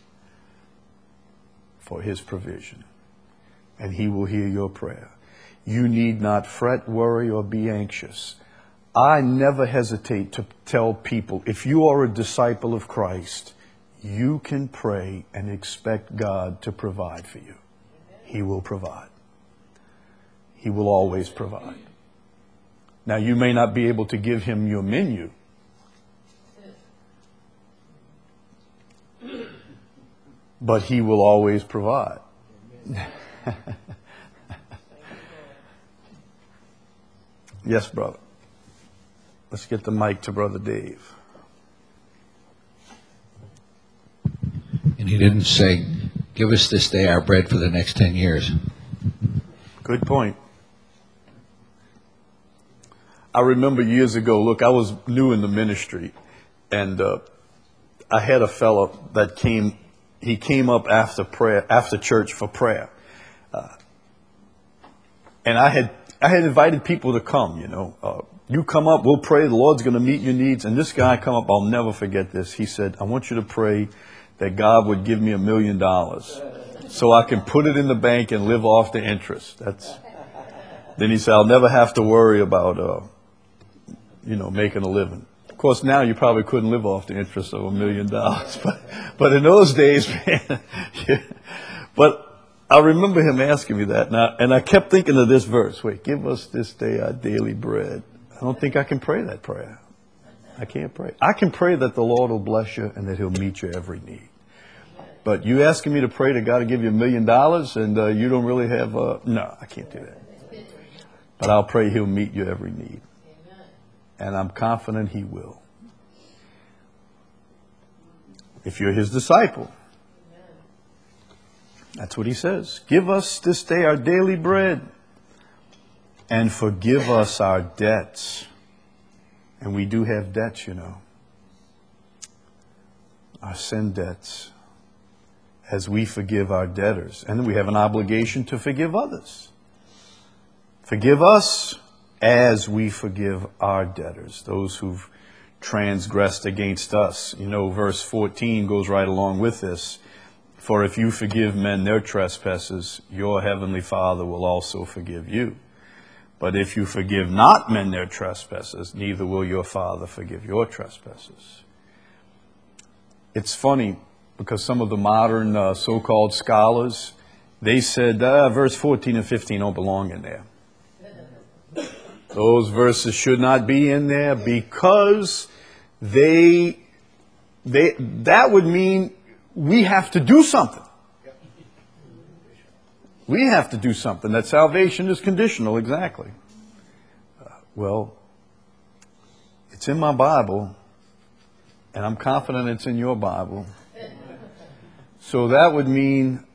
for His provision, and He will hear your prayer. You need not fret, worry, or be anxious. I never hesitate to tell people, if you are a disciple of Christ, you can pray and expect God to provide for you. He will provide. He will always provide. Now, you may not be able to give Him your menu, but he will always provide. Yes, brother. Let's get the mic to Brother Dave. And he didn't say, give us this day our bread for the next ten years. Good point. I remember years ago, look, I was new in the ministry, and uh, I had a fellow that came, he came up after prayer, after church for prayer. Uh, and I had I had invited people to come, you know. Uh, you come up, we'll pray, the Lord's going to meet your needs. And this guy come up, I'll never forget this. He said, I want you to pray that God would give me a million dollars so I can put it in the bank and live off the interest. That's. Then he said, I'll never have to worry about, uh, you know, making a living. Of course, now you probably couldn't live off the interest of a million dollars. But, but in those days, man, yeah. But I remember him asking me that, and I, and I kept thinking of this verse. Wait, give us this day our daily bread. I don't think I can pray that prayer. I can't pray. I can pray that the Lord will bless you and that he'll meet your every need. But you asking me to pray to God to give you a million dollars and uh, you don't really have a... No, I can't do that. But I'll pray he'll meet your every need. And I'm confident he will. If you're his disciple. That's what he says. Give us this day our daily bread and forgive us our debts. And we do have debts, you know. Our sin debts. As we forgive our debtors. And then we have an obligation to forgive others. Forgive us as we forgive our debtors. Those who've transgressed against us. You know, verse fourteen goes right along with this. For if you forgive men their trespasses, your heavenly Father will also forgive you. But if you forgive not men their trespasses, neither will your Father forgive your trespasses. It's funny because some of the modern uh, so-called scholars, they said uh, verse fourteen and fifteen don't belong in there. Those verses should not be in there because they, they that would mean we have to do something. We have to do something. That salvation is conditional, exactly. Uh, well, it's in my Bible, and I'm confident it's in your Bible. So that would mean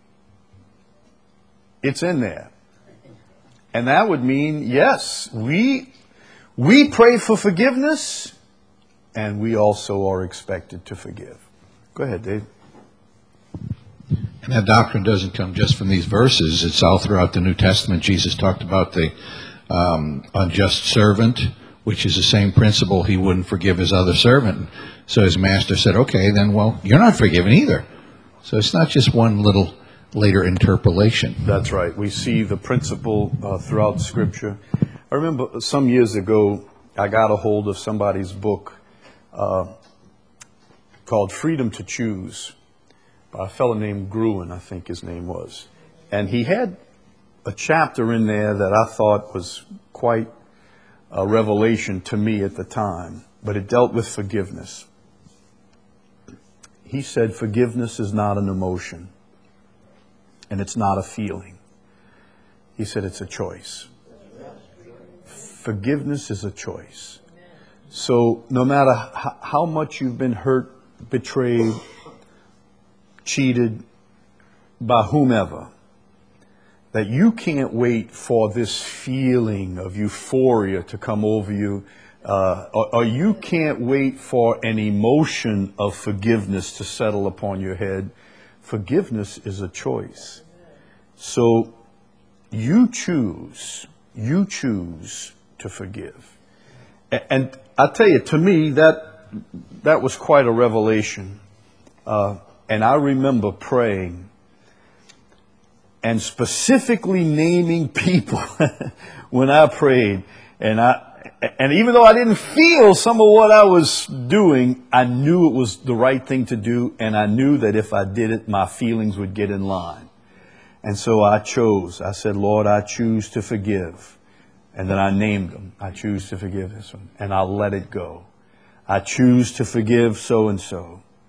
it's in there. And that would mean, yes, we we pray for forgiveness, and we also are expected to forgive. Go ahead, Dave. And that doctrine doesn't come just from these verses. It's all throughout the New Testament. Jesus talked about the um, unjust servant, which is the same principle. He wouldn't forgive his other servant. So his master said, okay, then, well, you're not forgiven either. So it's not just one little later interpolation. That's right. We see the principle uh, throughout Scripture. I remember some years ago, I got a hold of somebody's book uh, called Freedom to Choose, by a fellow named Gruen, I think his name was. And he had a chapter in there that I thought was quite a revelation to me at the time, but it dealt with forgiveness. He said forgiveness is not an emotion, and it's not a feeling. He said it's a choice. Forgiveness is a choice. So no matter how much you've been hurt, betrayed, cheated by whomever, that you can't wait for this feeling of euphoria to come over you, uh, or, or you can't wait for an emotion of forgiveness to settle upon your head. Forgiveness is a choice. So you choose, you choose to forgive. And, and I tell you, to me, that that was quite a revelation. Uh, And I remember praying and specifically naming people when I prayed. And I, and even though I didn't feel some of what I was doing, I knew it was the right thing to do. And I knew that if I did it, my feelings would get in line. And so I chose. I said, Lord, I choose to forgive. And then I named them. I choose to forgive this one. And I'll let it go. I choose to forgive so-and-so.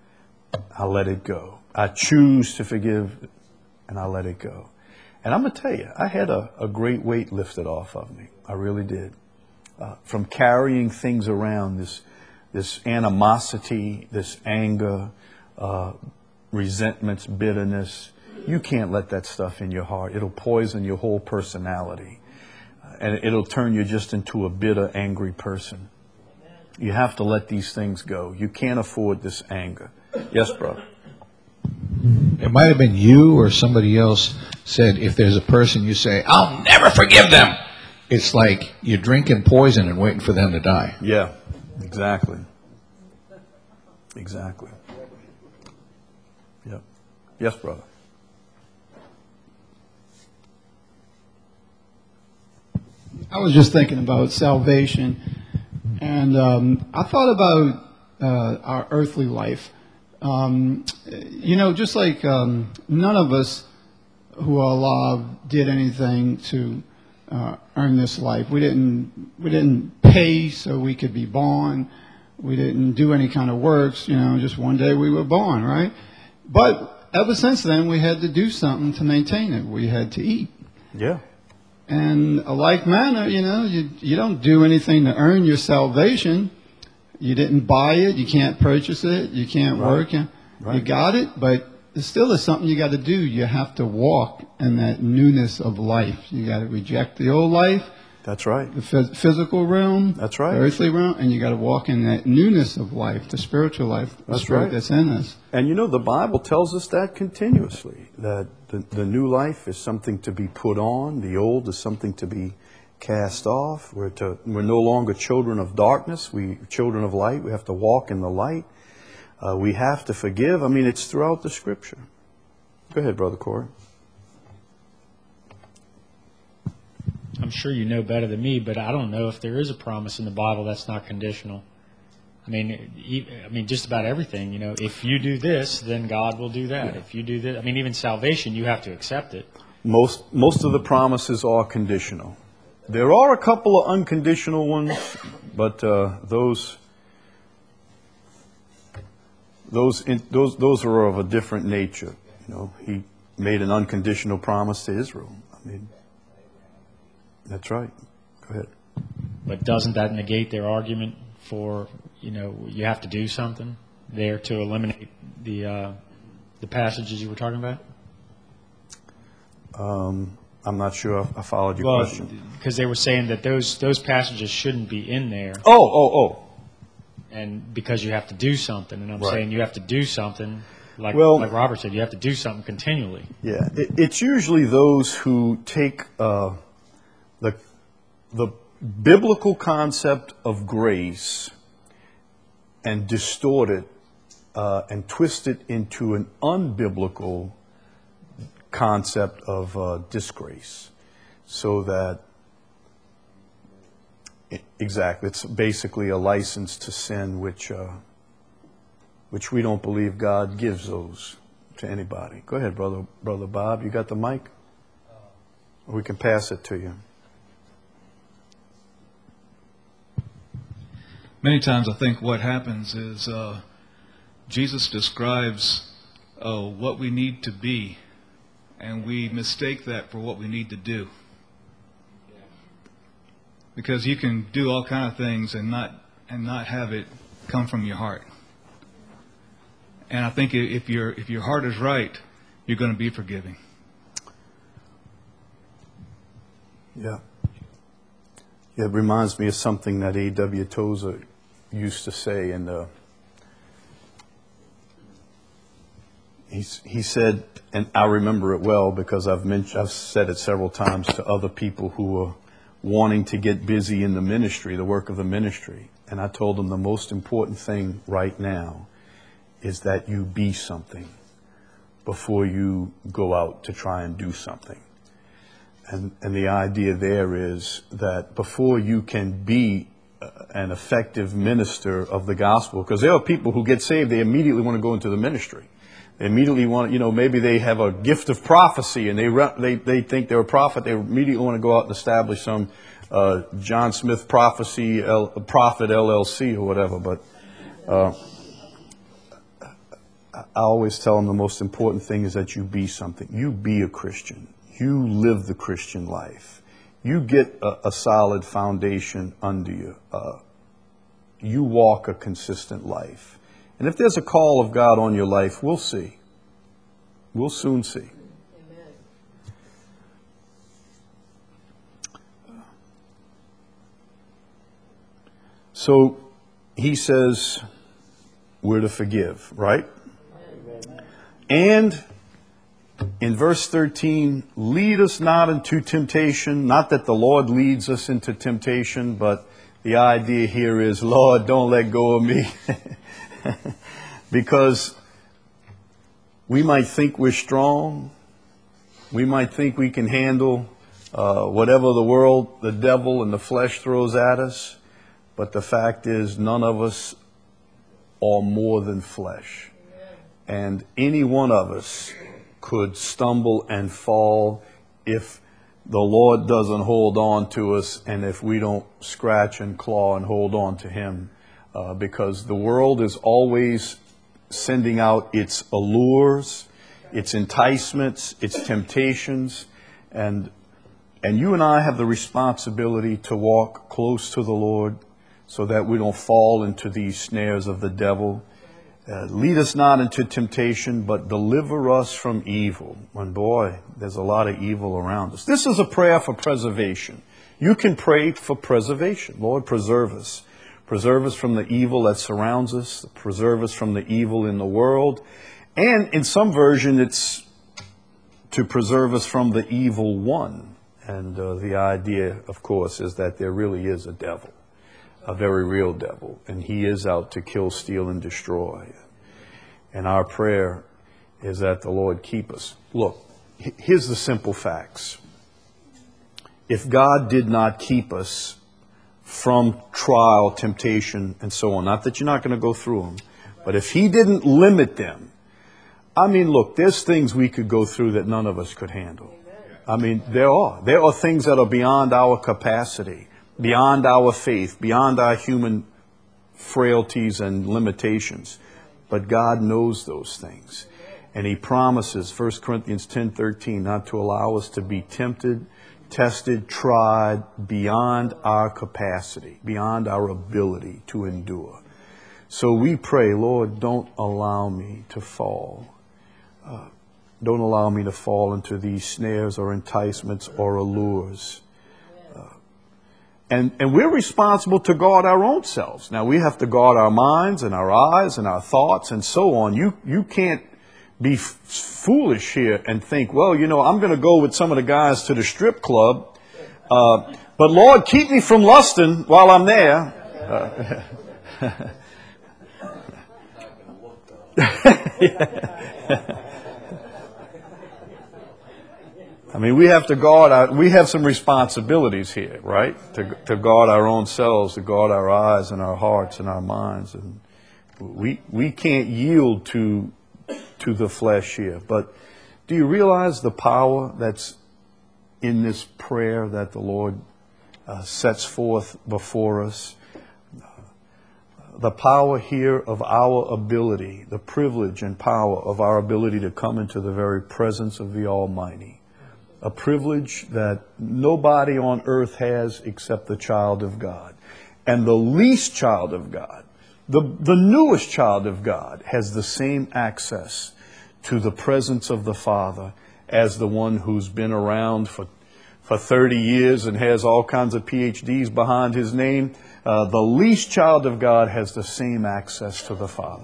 I let it go. I choose to forgive, and I let it go. And I'm going to tell you, I had a, a great weight lifted off of me. I really did. Uh, from carrying things around, this this animosity, this anger, uh, resentments, bitterness. You can't let that stuff in your heart. It'll poison your whole personality. Uh, and it'll turn you just into a bitter, angry person. You have to let these things go. You can't afford this anger. Yes, brother. It might have been you or somebody else said, if there's a person you say, I'll never forgive them, it's like you're drinking poison and waiting for them to die. Yeah, exactly. Exactly. Yep. Yes, brother. I was just thinking about salvation, and um, I thought about uh, our earthly life. Um, you know, just like um, none of us who are alive did anything to uh, earn this life. We didn't. We didn't pay so we could be born. We didn't do any kind of works. You know, just one day we were born, right? But ever since then, we had to do something to maintain it. We had to eat. Yeah. And a like manner, you know, you you don't do anything to earn your salvation. You didn't buy it. You can't purchase it. You can't Right. work. You, Right. you got it, but it still is something you got to do. You have to walk in that newness of life. You got to reject the old life, That's right. the phys- physical realm, That's right. the earthly realm, and you got to walk in that newness of life, the spiritual life, the That's spirit right. that's in us. And you know, the Bible tells us that continuously, that the, the new life is something to be put on, the old is something to be cast off. We're, to, we're no longer children of darkness, we children of light. We have to walk in the light. Uh, we have to forgive. I mean, it's throughout the Scripture. Go ahead, Brother Corey. I'm sure you know better than me, but I don't know if there is a promise in the Bible that's not conditional. I mean, e- I mean, just about everything. You know, if you do this, then God will do that. If you do this, I mean, even salvation, you have to accept it. Most, most of the promises are conditional. There are a couple of unconditional ones, but uh, those, those, in, those, those are of a different nature. You know, He made an unconditional promise to Israel. I mean, that's right. Go ahead. But doesn't that negate their argument for, you know, you have to do something there to eliminate the uh, the passages you were talking about? Um, I'm not sure I followed your Well, question. because they were saying that those those passages shouldn't be in there, Oh, oh, oh. and because you have to do something, and I'm Right. saying you have to do something, like Well- like Robert said, you have to do something continually. Yeah, it, it's usually those who take uh, the the biblical concept of grace and distort it uh, and twist it into an unbiblical concept of uh, disgrace, so that it, exactly it's basically a license to sin, which uh, which we don't believe God gives those to anybody. Go ahead, brother, brother Bob. You got the mic? Or we can pass it to you. Many times I think what happens is uh, Jesus describes uh, what we need to be, and we mistake that for what we need to do. Because you can do all kind of things and not and not have it come from your heart. And I think if your if your heart is right, you're going to be forgiving. Yeah. Yeah, it reminds me of something that A W Tozer used to say, and uh, he he said, and I remember it well because I've mentioned, I've said it several times to other people who are wanting to get busy in the ministry, the work of the ministry, and I told them the most important thing right now is that you be something before you go out to try and do something. And, and the idea there is that before you can be uh, an effective minister of the gospel, because there are people who get saved, they immediately want to go into the ministry. They immediately want, you know, maybe they have a gift of prophecy and they re- they, they think they're a prophet. They immediately want to go out and establish some uh, John Smith prophecy, L, prophet L L C or whatever. But uh, I always tell them the most important thing is that you be something. You be a Christian. You live the Christian life. You get a, a solid foundation under you. Uh, you walk a consistent life. And if there's a call of God on your life, we'll see. We'll soon see. So he says we're to forgive, right? And in verse thirteen, lead us not into temptation. Not that the Lord leads us into temptation, but the idea here is, Lord, don't let go of me. Because we might think we're strong. We might think we can handle uh, whatever the world, the devil, and the flesh throws at us. But the fact is, none of us are more than flesh. And any one of us could stumble and fall if the Lord doesn't hold on to us and if we don't scratch and claw and hold on to Him. Uh, because the world is always sending out its allures, its enticements, its temptations. And, and you and I have the responsibility to walk close to the Lord, so that we don't fall into these snares of the devil. Uh, lead us not into temptation, but deliver us from evil. And boy, there's a lot of evil around us. This is a prayer for preservation. You can pray for preservation. Lord, preserve us. Preserve us from the evil that surrounds us. Preserve us from the evil in the world. And in some version, it's to preserve us from the evil one. And uh, the idea, of course, is that there really is a devil. A very real devil, and he is out to kill, steal, and destroy. And our prayer is that the Lord keep us. Look, here's the simple facts. If God did not keep us from trial, temptation, and so on, not that you're not going to go through them, but if He didn't limit them, I mean, look, there's things we could go through that none of us could handle. I mean, there are. There are things that are beyond our capacity, beyond our faith, beyond our human frailties and limitations. But God knows those things. And He promises, First Corinthians ten thirteen, not to allow us to be tempted, tested, tried beyond our capacity, beyond our ability to endure. So we pray, Lord, don't allow me to fall. Uh, don't allow me to fall into these snares or enticements or allures. And, and we're responsible to guard our own selves. Now, we have to guard our minds and our eyes and our thoughts and so on. You, you can't be f- foolish here and think, well, you know, I'm going to go with some of the guys to the strip club. Uh, but, Lord, keep me from lusting while I'm there. Uh, I mean, we have to guard our, we have some responsibilities here, right? To, to guard our own selves, to guard our eyes and our hearts and our minds. And we, we can't yield to, to the flesh here. But do you realize the power that's in this prayer that the Lord uh, sets forth before us? The power here of our ability, the privilege and power of our ability to come into the very presence of the Almighty. A privilege that nobody on earth has except the child of God. And the least child of God, the, the newest child of God, has the same access to the presence of the Father as the one who's been around for, for thirty years and has all kinds of P H Ds behind his name. Uh, the least child of God has the same access to the Father.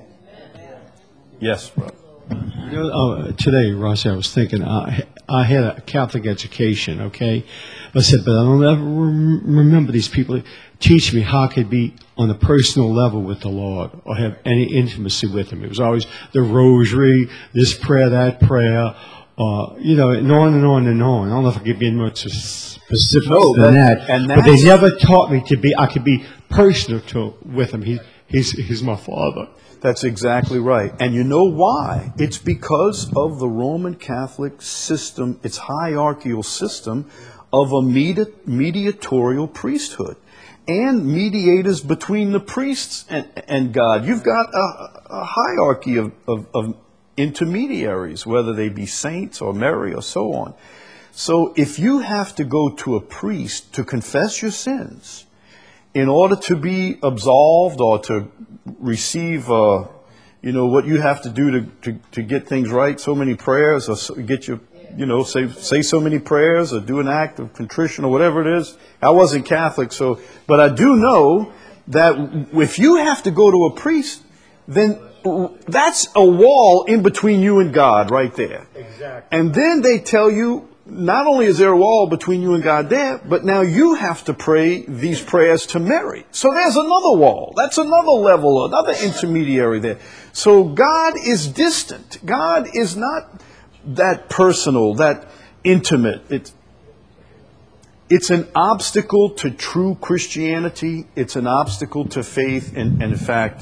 Yes, brother. You know, uh, today, Ross, I was thinking, I, I had a Catholic education, okay? I said, but I don't ever rem- remember these people teach me how I could be on a personal level with the Lord or have any intimacy with Him. It was always the rosary, this prayer, that prayer, uh, you know, and on and on and on. I don't know if I could be more specific no, than that, that, and but they never taught me to be, I could be personal to, with Him. He, he's, he's my Father. That's exactly right. And you know why? It's because of the Roman Catholic system, its hierarchical system of a medi- mediatorial priesthood. and mediators between the priests and, and God. You've got a, a hierarchy of, of, of intermediaries, whether they be saints or Mary or so on. So if you have to go to a priest to confess your sins in order to be absolved or to receive, uh, you know, what you have to do to, to, to get things right, so many prayers, or so, get your, you know, say say so many prayers, or do an act of contrition, or whatever it is. I wasn't Catholic, so, but I do know that if you have to go to a priest, then that's a wall in between you and God right there. Exactly. And then they tell you, not only is there a wall between you and God there, but now you have to pray these prayers to Mary. So there's another wall. That's another level, another intermediary there. So God is distant. God is not that personal, that intimate. It's, it's an obstacle to true Christianity. It's an obstacle to faith. And, and in fact,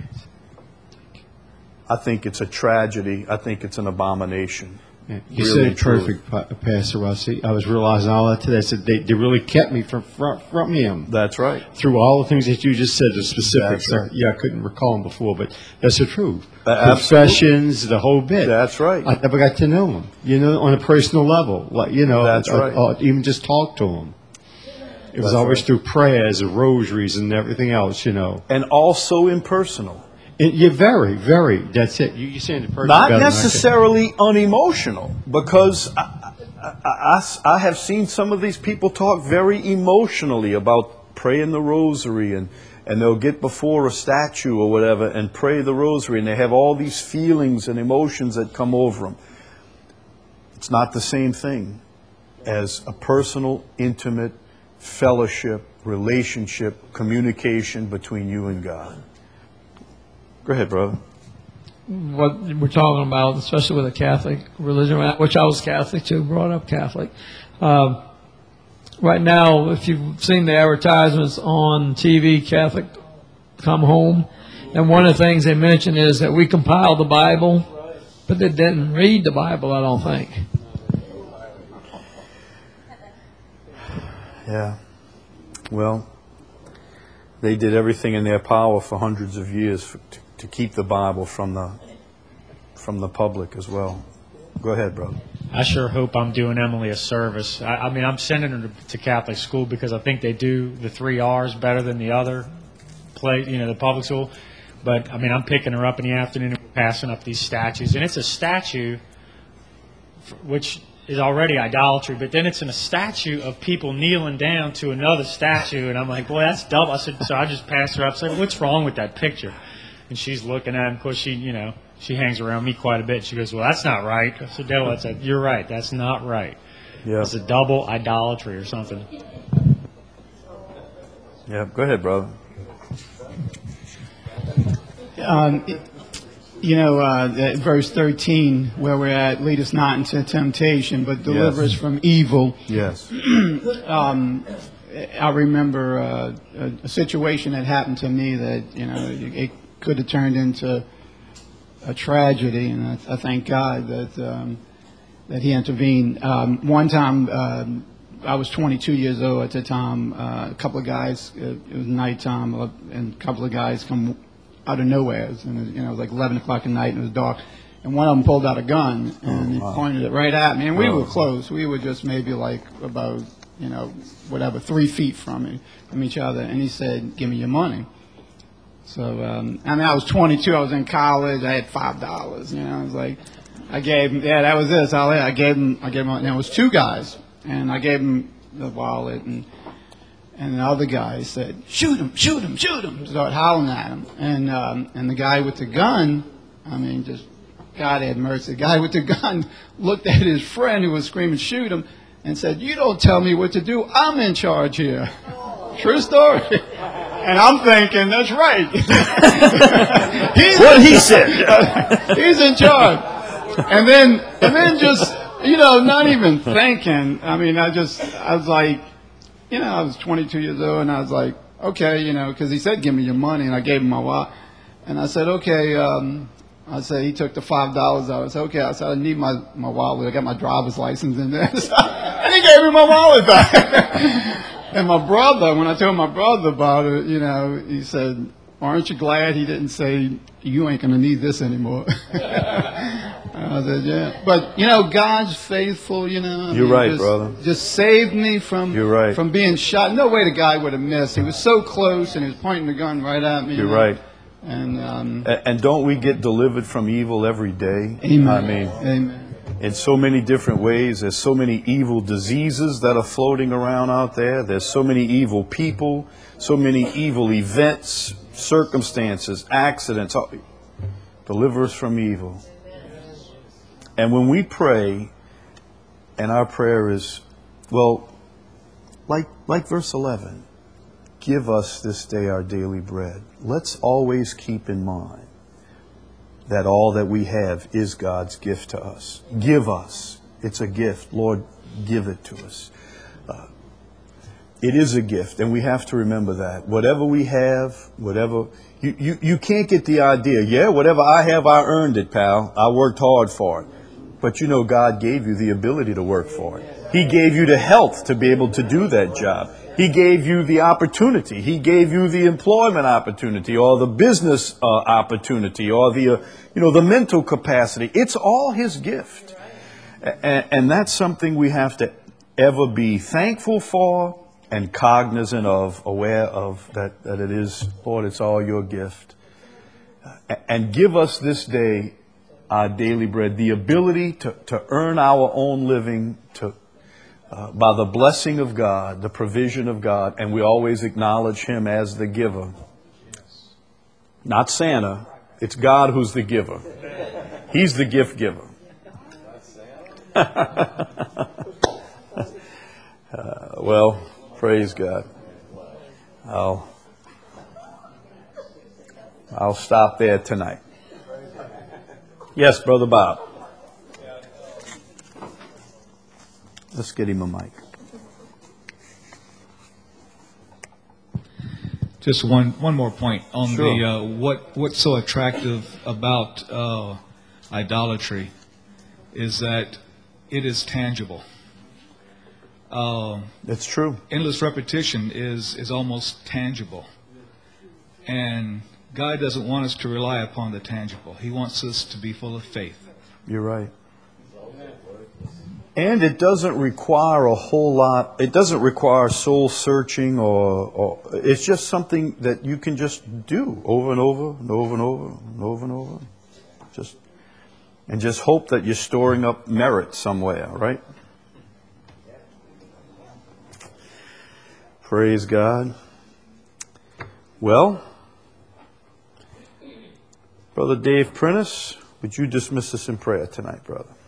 I think it's a tragedy. I think it's an abomination. Yeah, you really, said it perfect, Pa- Pastor Rossi. I was realizing all that today. I said they, they really kept me from, from from him. That's right. Through all the things that you just said, the specifics. That's right. Yeah, I couldn't recall them before, but that's the truth. Uh, Confessions, the whole bit. That's right. I never got to know him, you know, on a personal level. Like, you know, That's I- right. I- I even just talk to him. It was That's always right. through prayers and rosaries and everything else, you know. And also impersonal. And you're very, very, that's it. You, you're saying the person Not better than I can. necessarily unemotional, because I, I, I, I have seen some of these people talk very emotionally about praying the rosary, and, and they'll get before a statue or whatever and pray the rosary, and they have all these feelings and emotions that come over them. It's not the same thing as a personal, intimate fellowship, relationship, communication between you and God. Go ahead, brother. What we're talking about, especially with the Catholic religion, which I was Catholic too, brought up Catholic. Uh, right now, if you've seen the advertisements on T V, Catholic Come Home, and one of the things they mention is that we compiled the Bible, but they didn't read the Bible, I don't think. Yeah. Well, they did everything in their power for hundreds of years for, to, to keep the Bible from the from the public as well. Go ahead, brother. I sure hope I'm doing Emily a service. I, I mean, I'm sending her to, to Catholic school because I think they do the three R's better than the other place, you know, the public school. But, I mean, I'm picking her up in the afternoon and passing up these statues. And it's a statue, which is already idolatry, but then it's in a statue of people kneeling down to another statue. And I'm like, boy, that's double. I said, so I just passed her up and said, what's wrong with that picture? And she's looking at it. Of course, she, you know, she hangs around me quite a bit. She goes, well, that's not right. I said, Dale, that's a, you're right. That's not right. Yeah. It's a double idolatry or something. Yeah, go ahead, brother. Um, it- you know, uh, that verse thirteen, where we're at, lead us not into temptation, but deliver Yes. us from evil. Yes. um, I remember uh, a, a situation that happened to me that, you know, it, it could have turned into a tragedy, and I, I thank God that um, that He intervened. Um, one time, um, I was twenty-two years old at the time. Uh, a couple of guys, uh, it was nighttime, uh, and a couple of guys come out of nowhere. It was, and, you know, it was like eleven o'clock at night, and it was dark. And one of them pulled out a gun, and he wow. pointed it right at me. And we Oh. were close. We were just maybe like about, you know, whatever, three feet from it, from each other. And he said, give me your money. So, um, I mean, I was twenty-two. I was in college. I had five dollars. You know, I was like, I gave him, yeah, that was it. So I gave him, I gave him, and it was two guys. And I gave him the wallet, and and the other guy said, shoot him, shoot him, shoot him. Started howling at him. And, um, and the guy with the gun, I mean, just, God had mercy. The guy with the gun looked at his friend who was screaming, shoot him, and said, you don't tell me what to do. I'm in charge here. True story. And I'm thinking, that's right. He's What he said. He's in charge. And then, and then just, you know, not even thinking. I mean, I just, I was like, you know, I was twenty-two years old, and I was like, okay, you know, because he said, give me your money, and I gave him my wallet. And I said, okay, um, I said, he took the five dollars out. I said, okay, I said, I need my, my wallet. I got my driver's license in there. And he gave me my wallet back. And my brother, when I told my brother about it, you know, he said, aren't you glad he didn't say, you ain't going to need this anymore? I said, yeah. But, you know, God's faithful, you know. I You're mean, right, just, brother. Just saved me from, You're right. from being shot. No way the guy would have missed. He was so close, and he was pointing the gun right at me. You're you know. right. And, um, A- And don't we get delivered from evil every day? amen. I mean, Amen. in so many different ways. There's so many evil diseases that are floating around out there. There's so many evil people, so many evil events, circumstances, accidents. Oh, deliver us from evil. And when we pray, and our prayer is, well, like like verse eleven, give us this day our daily bread. Let's always keep in mind that all that we have is God's gift to us. Give us. It's a gift. Lord, give it to us. Uh, it is a gift, and we have to remember that. Whatever we have, whatever... You, you, you can't get the idea, yeah, whatever I have, I earned it, pal. I worked hard for it. But you know God gave you the ability to work for it. He gave you the health to be able to do that job. He gave you the opportunity. He gave you the employment opportunity or the business uh, opportunity or the, uh, you know, the mental capacity. It's all His gift. And, and that's something we have to ever be thankful for and cognizant of, aware of, that, that it is, Lord, it's all your gift. And give us this day our daily bread, the ability to, to earn our own living, to Uh, by the blessing of God, the provision of God, and we always acknowledge Him as the giver. Not Santa. It's God who's the giver. He's the gift giver. uh, well, praise God. I'll, I'll stop there tonight. Yes, Brother Bob. Let's get him a mic. Just one one more point on Sure. the uh, what what's so attractive about uh, idolatry is that it is tangible. Uh, That's true. Endless repetition is is almost tangible, and God doesn't want us to rely upon the tangible. He wants us to be full of faith. You're right. And it doesn't require a whole lot. It doesn't require soul searching, or, or it's just something that you can just do over and over and over and over and over and over. Just and just hope that you're storing up merit somewhere, right? Praise God. Well, Brother Dave Prentice, would you dismiss us in prayer tonight, brother?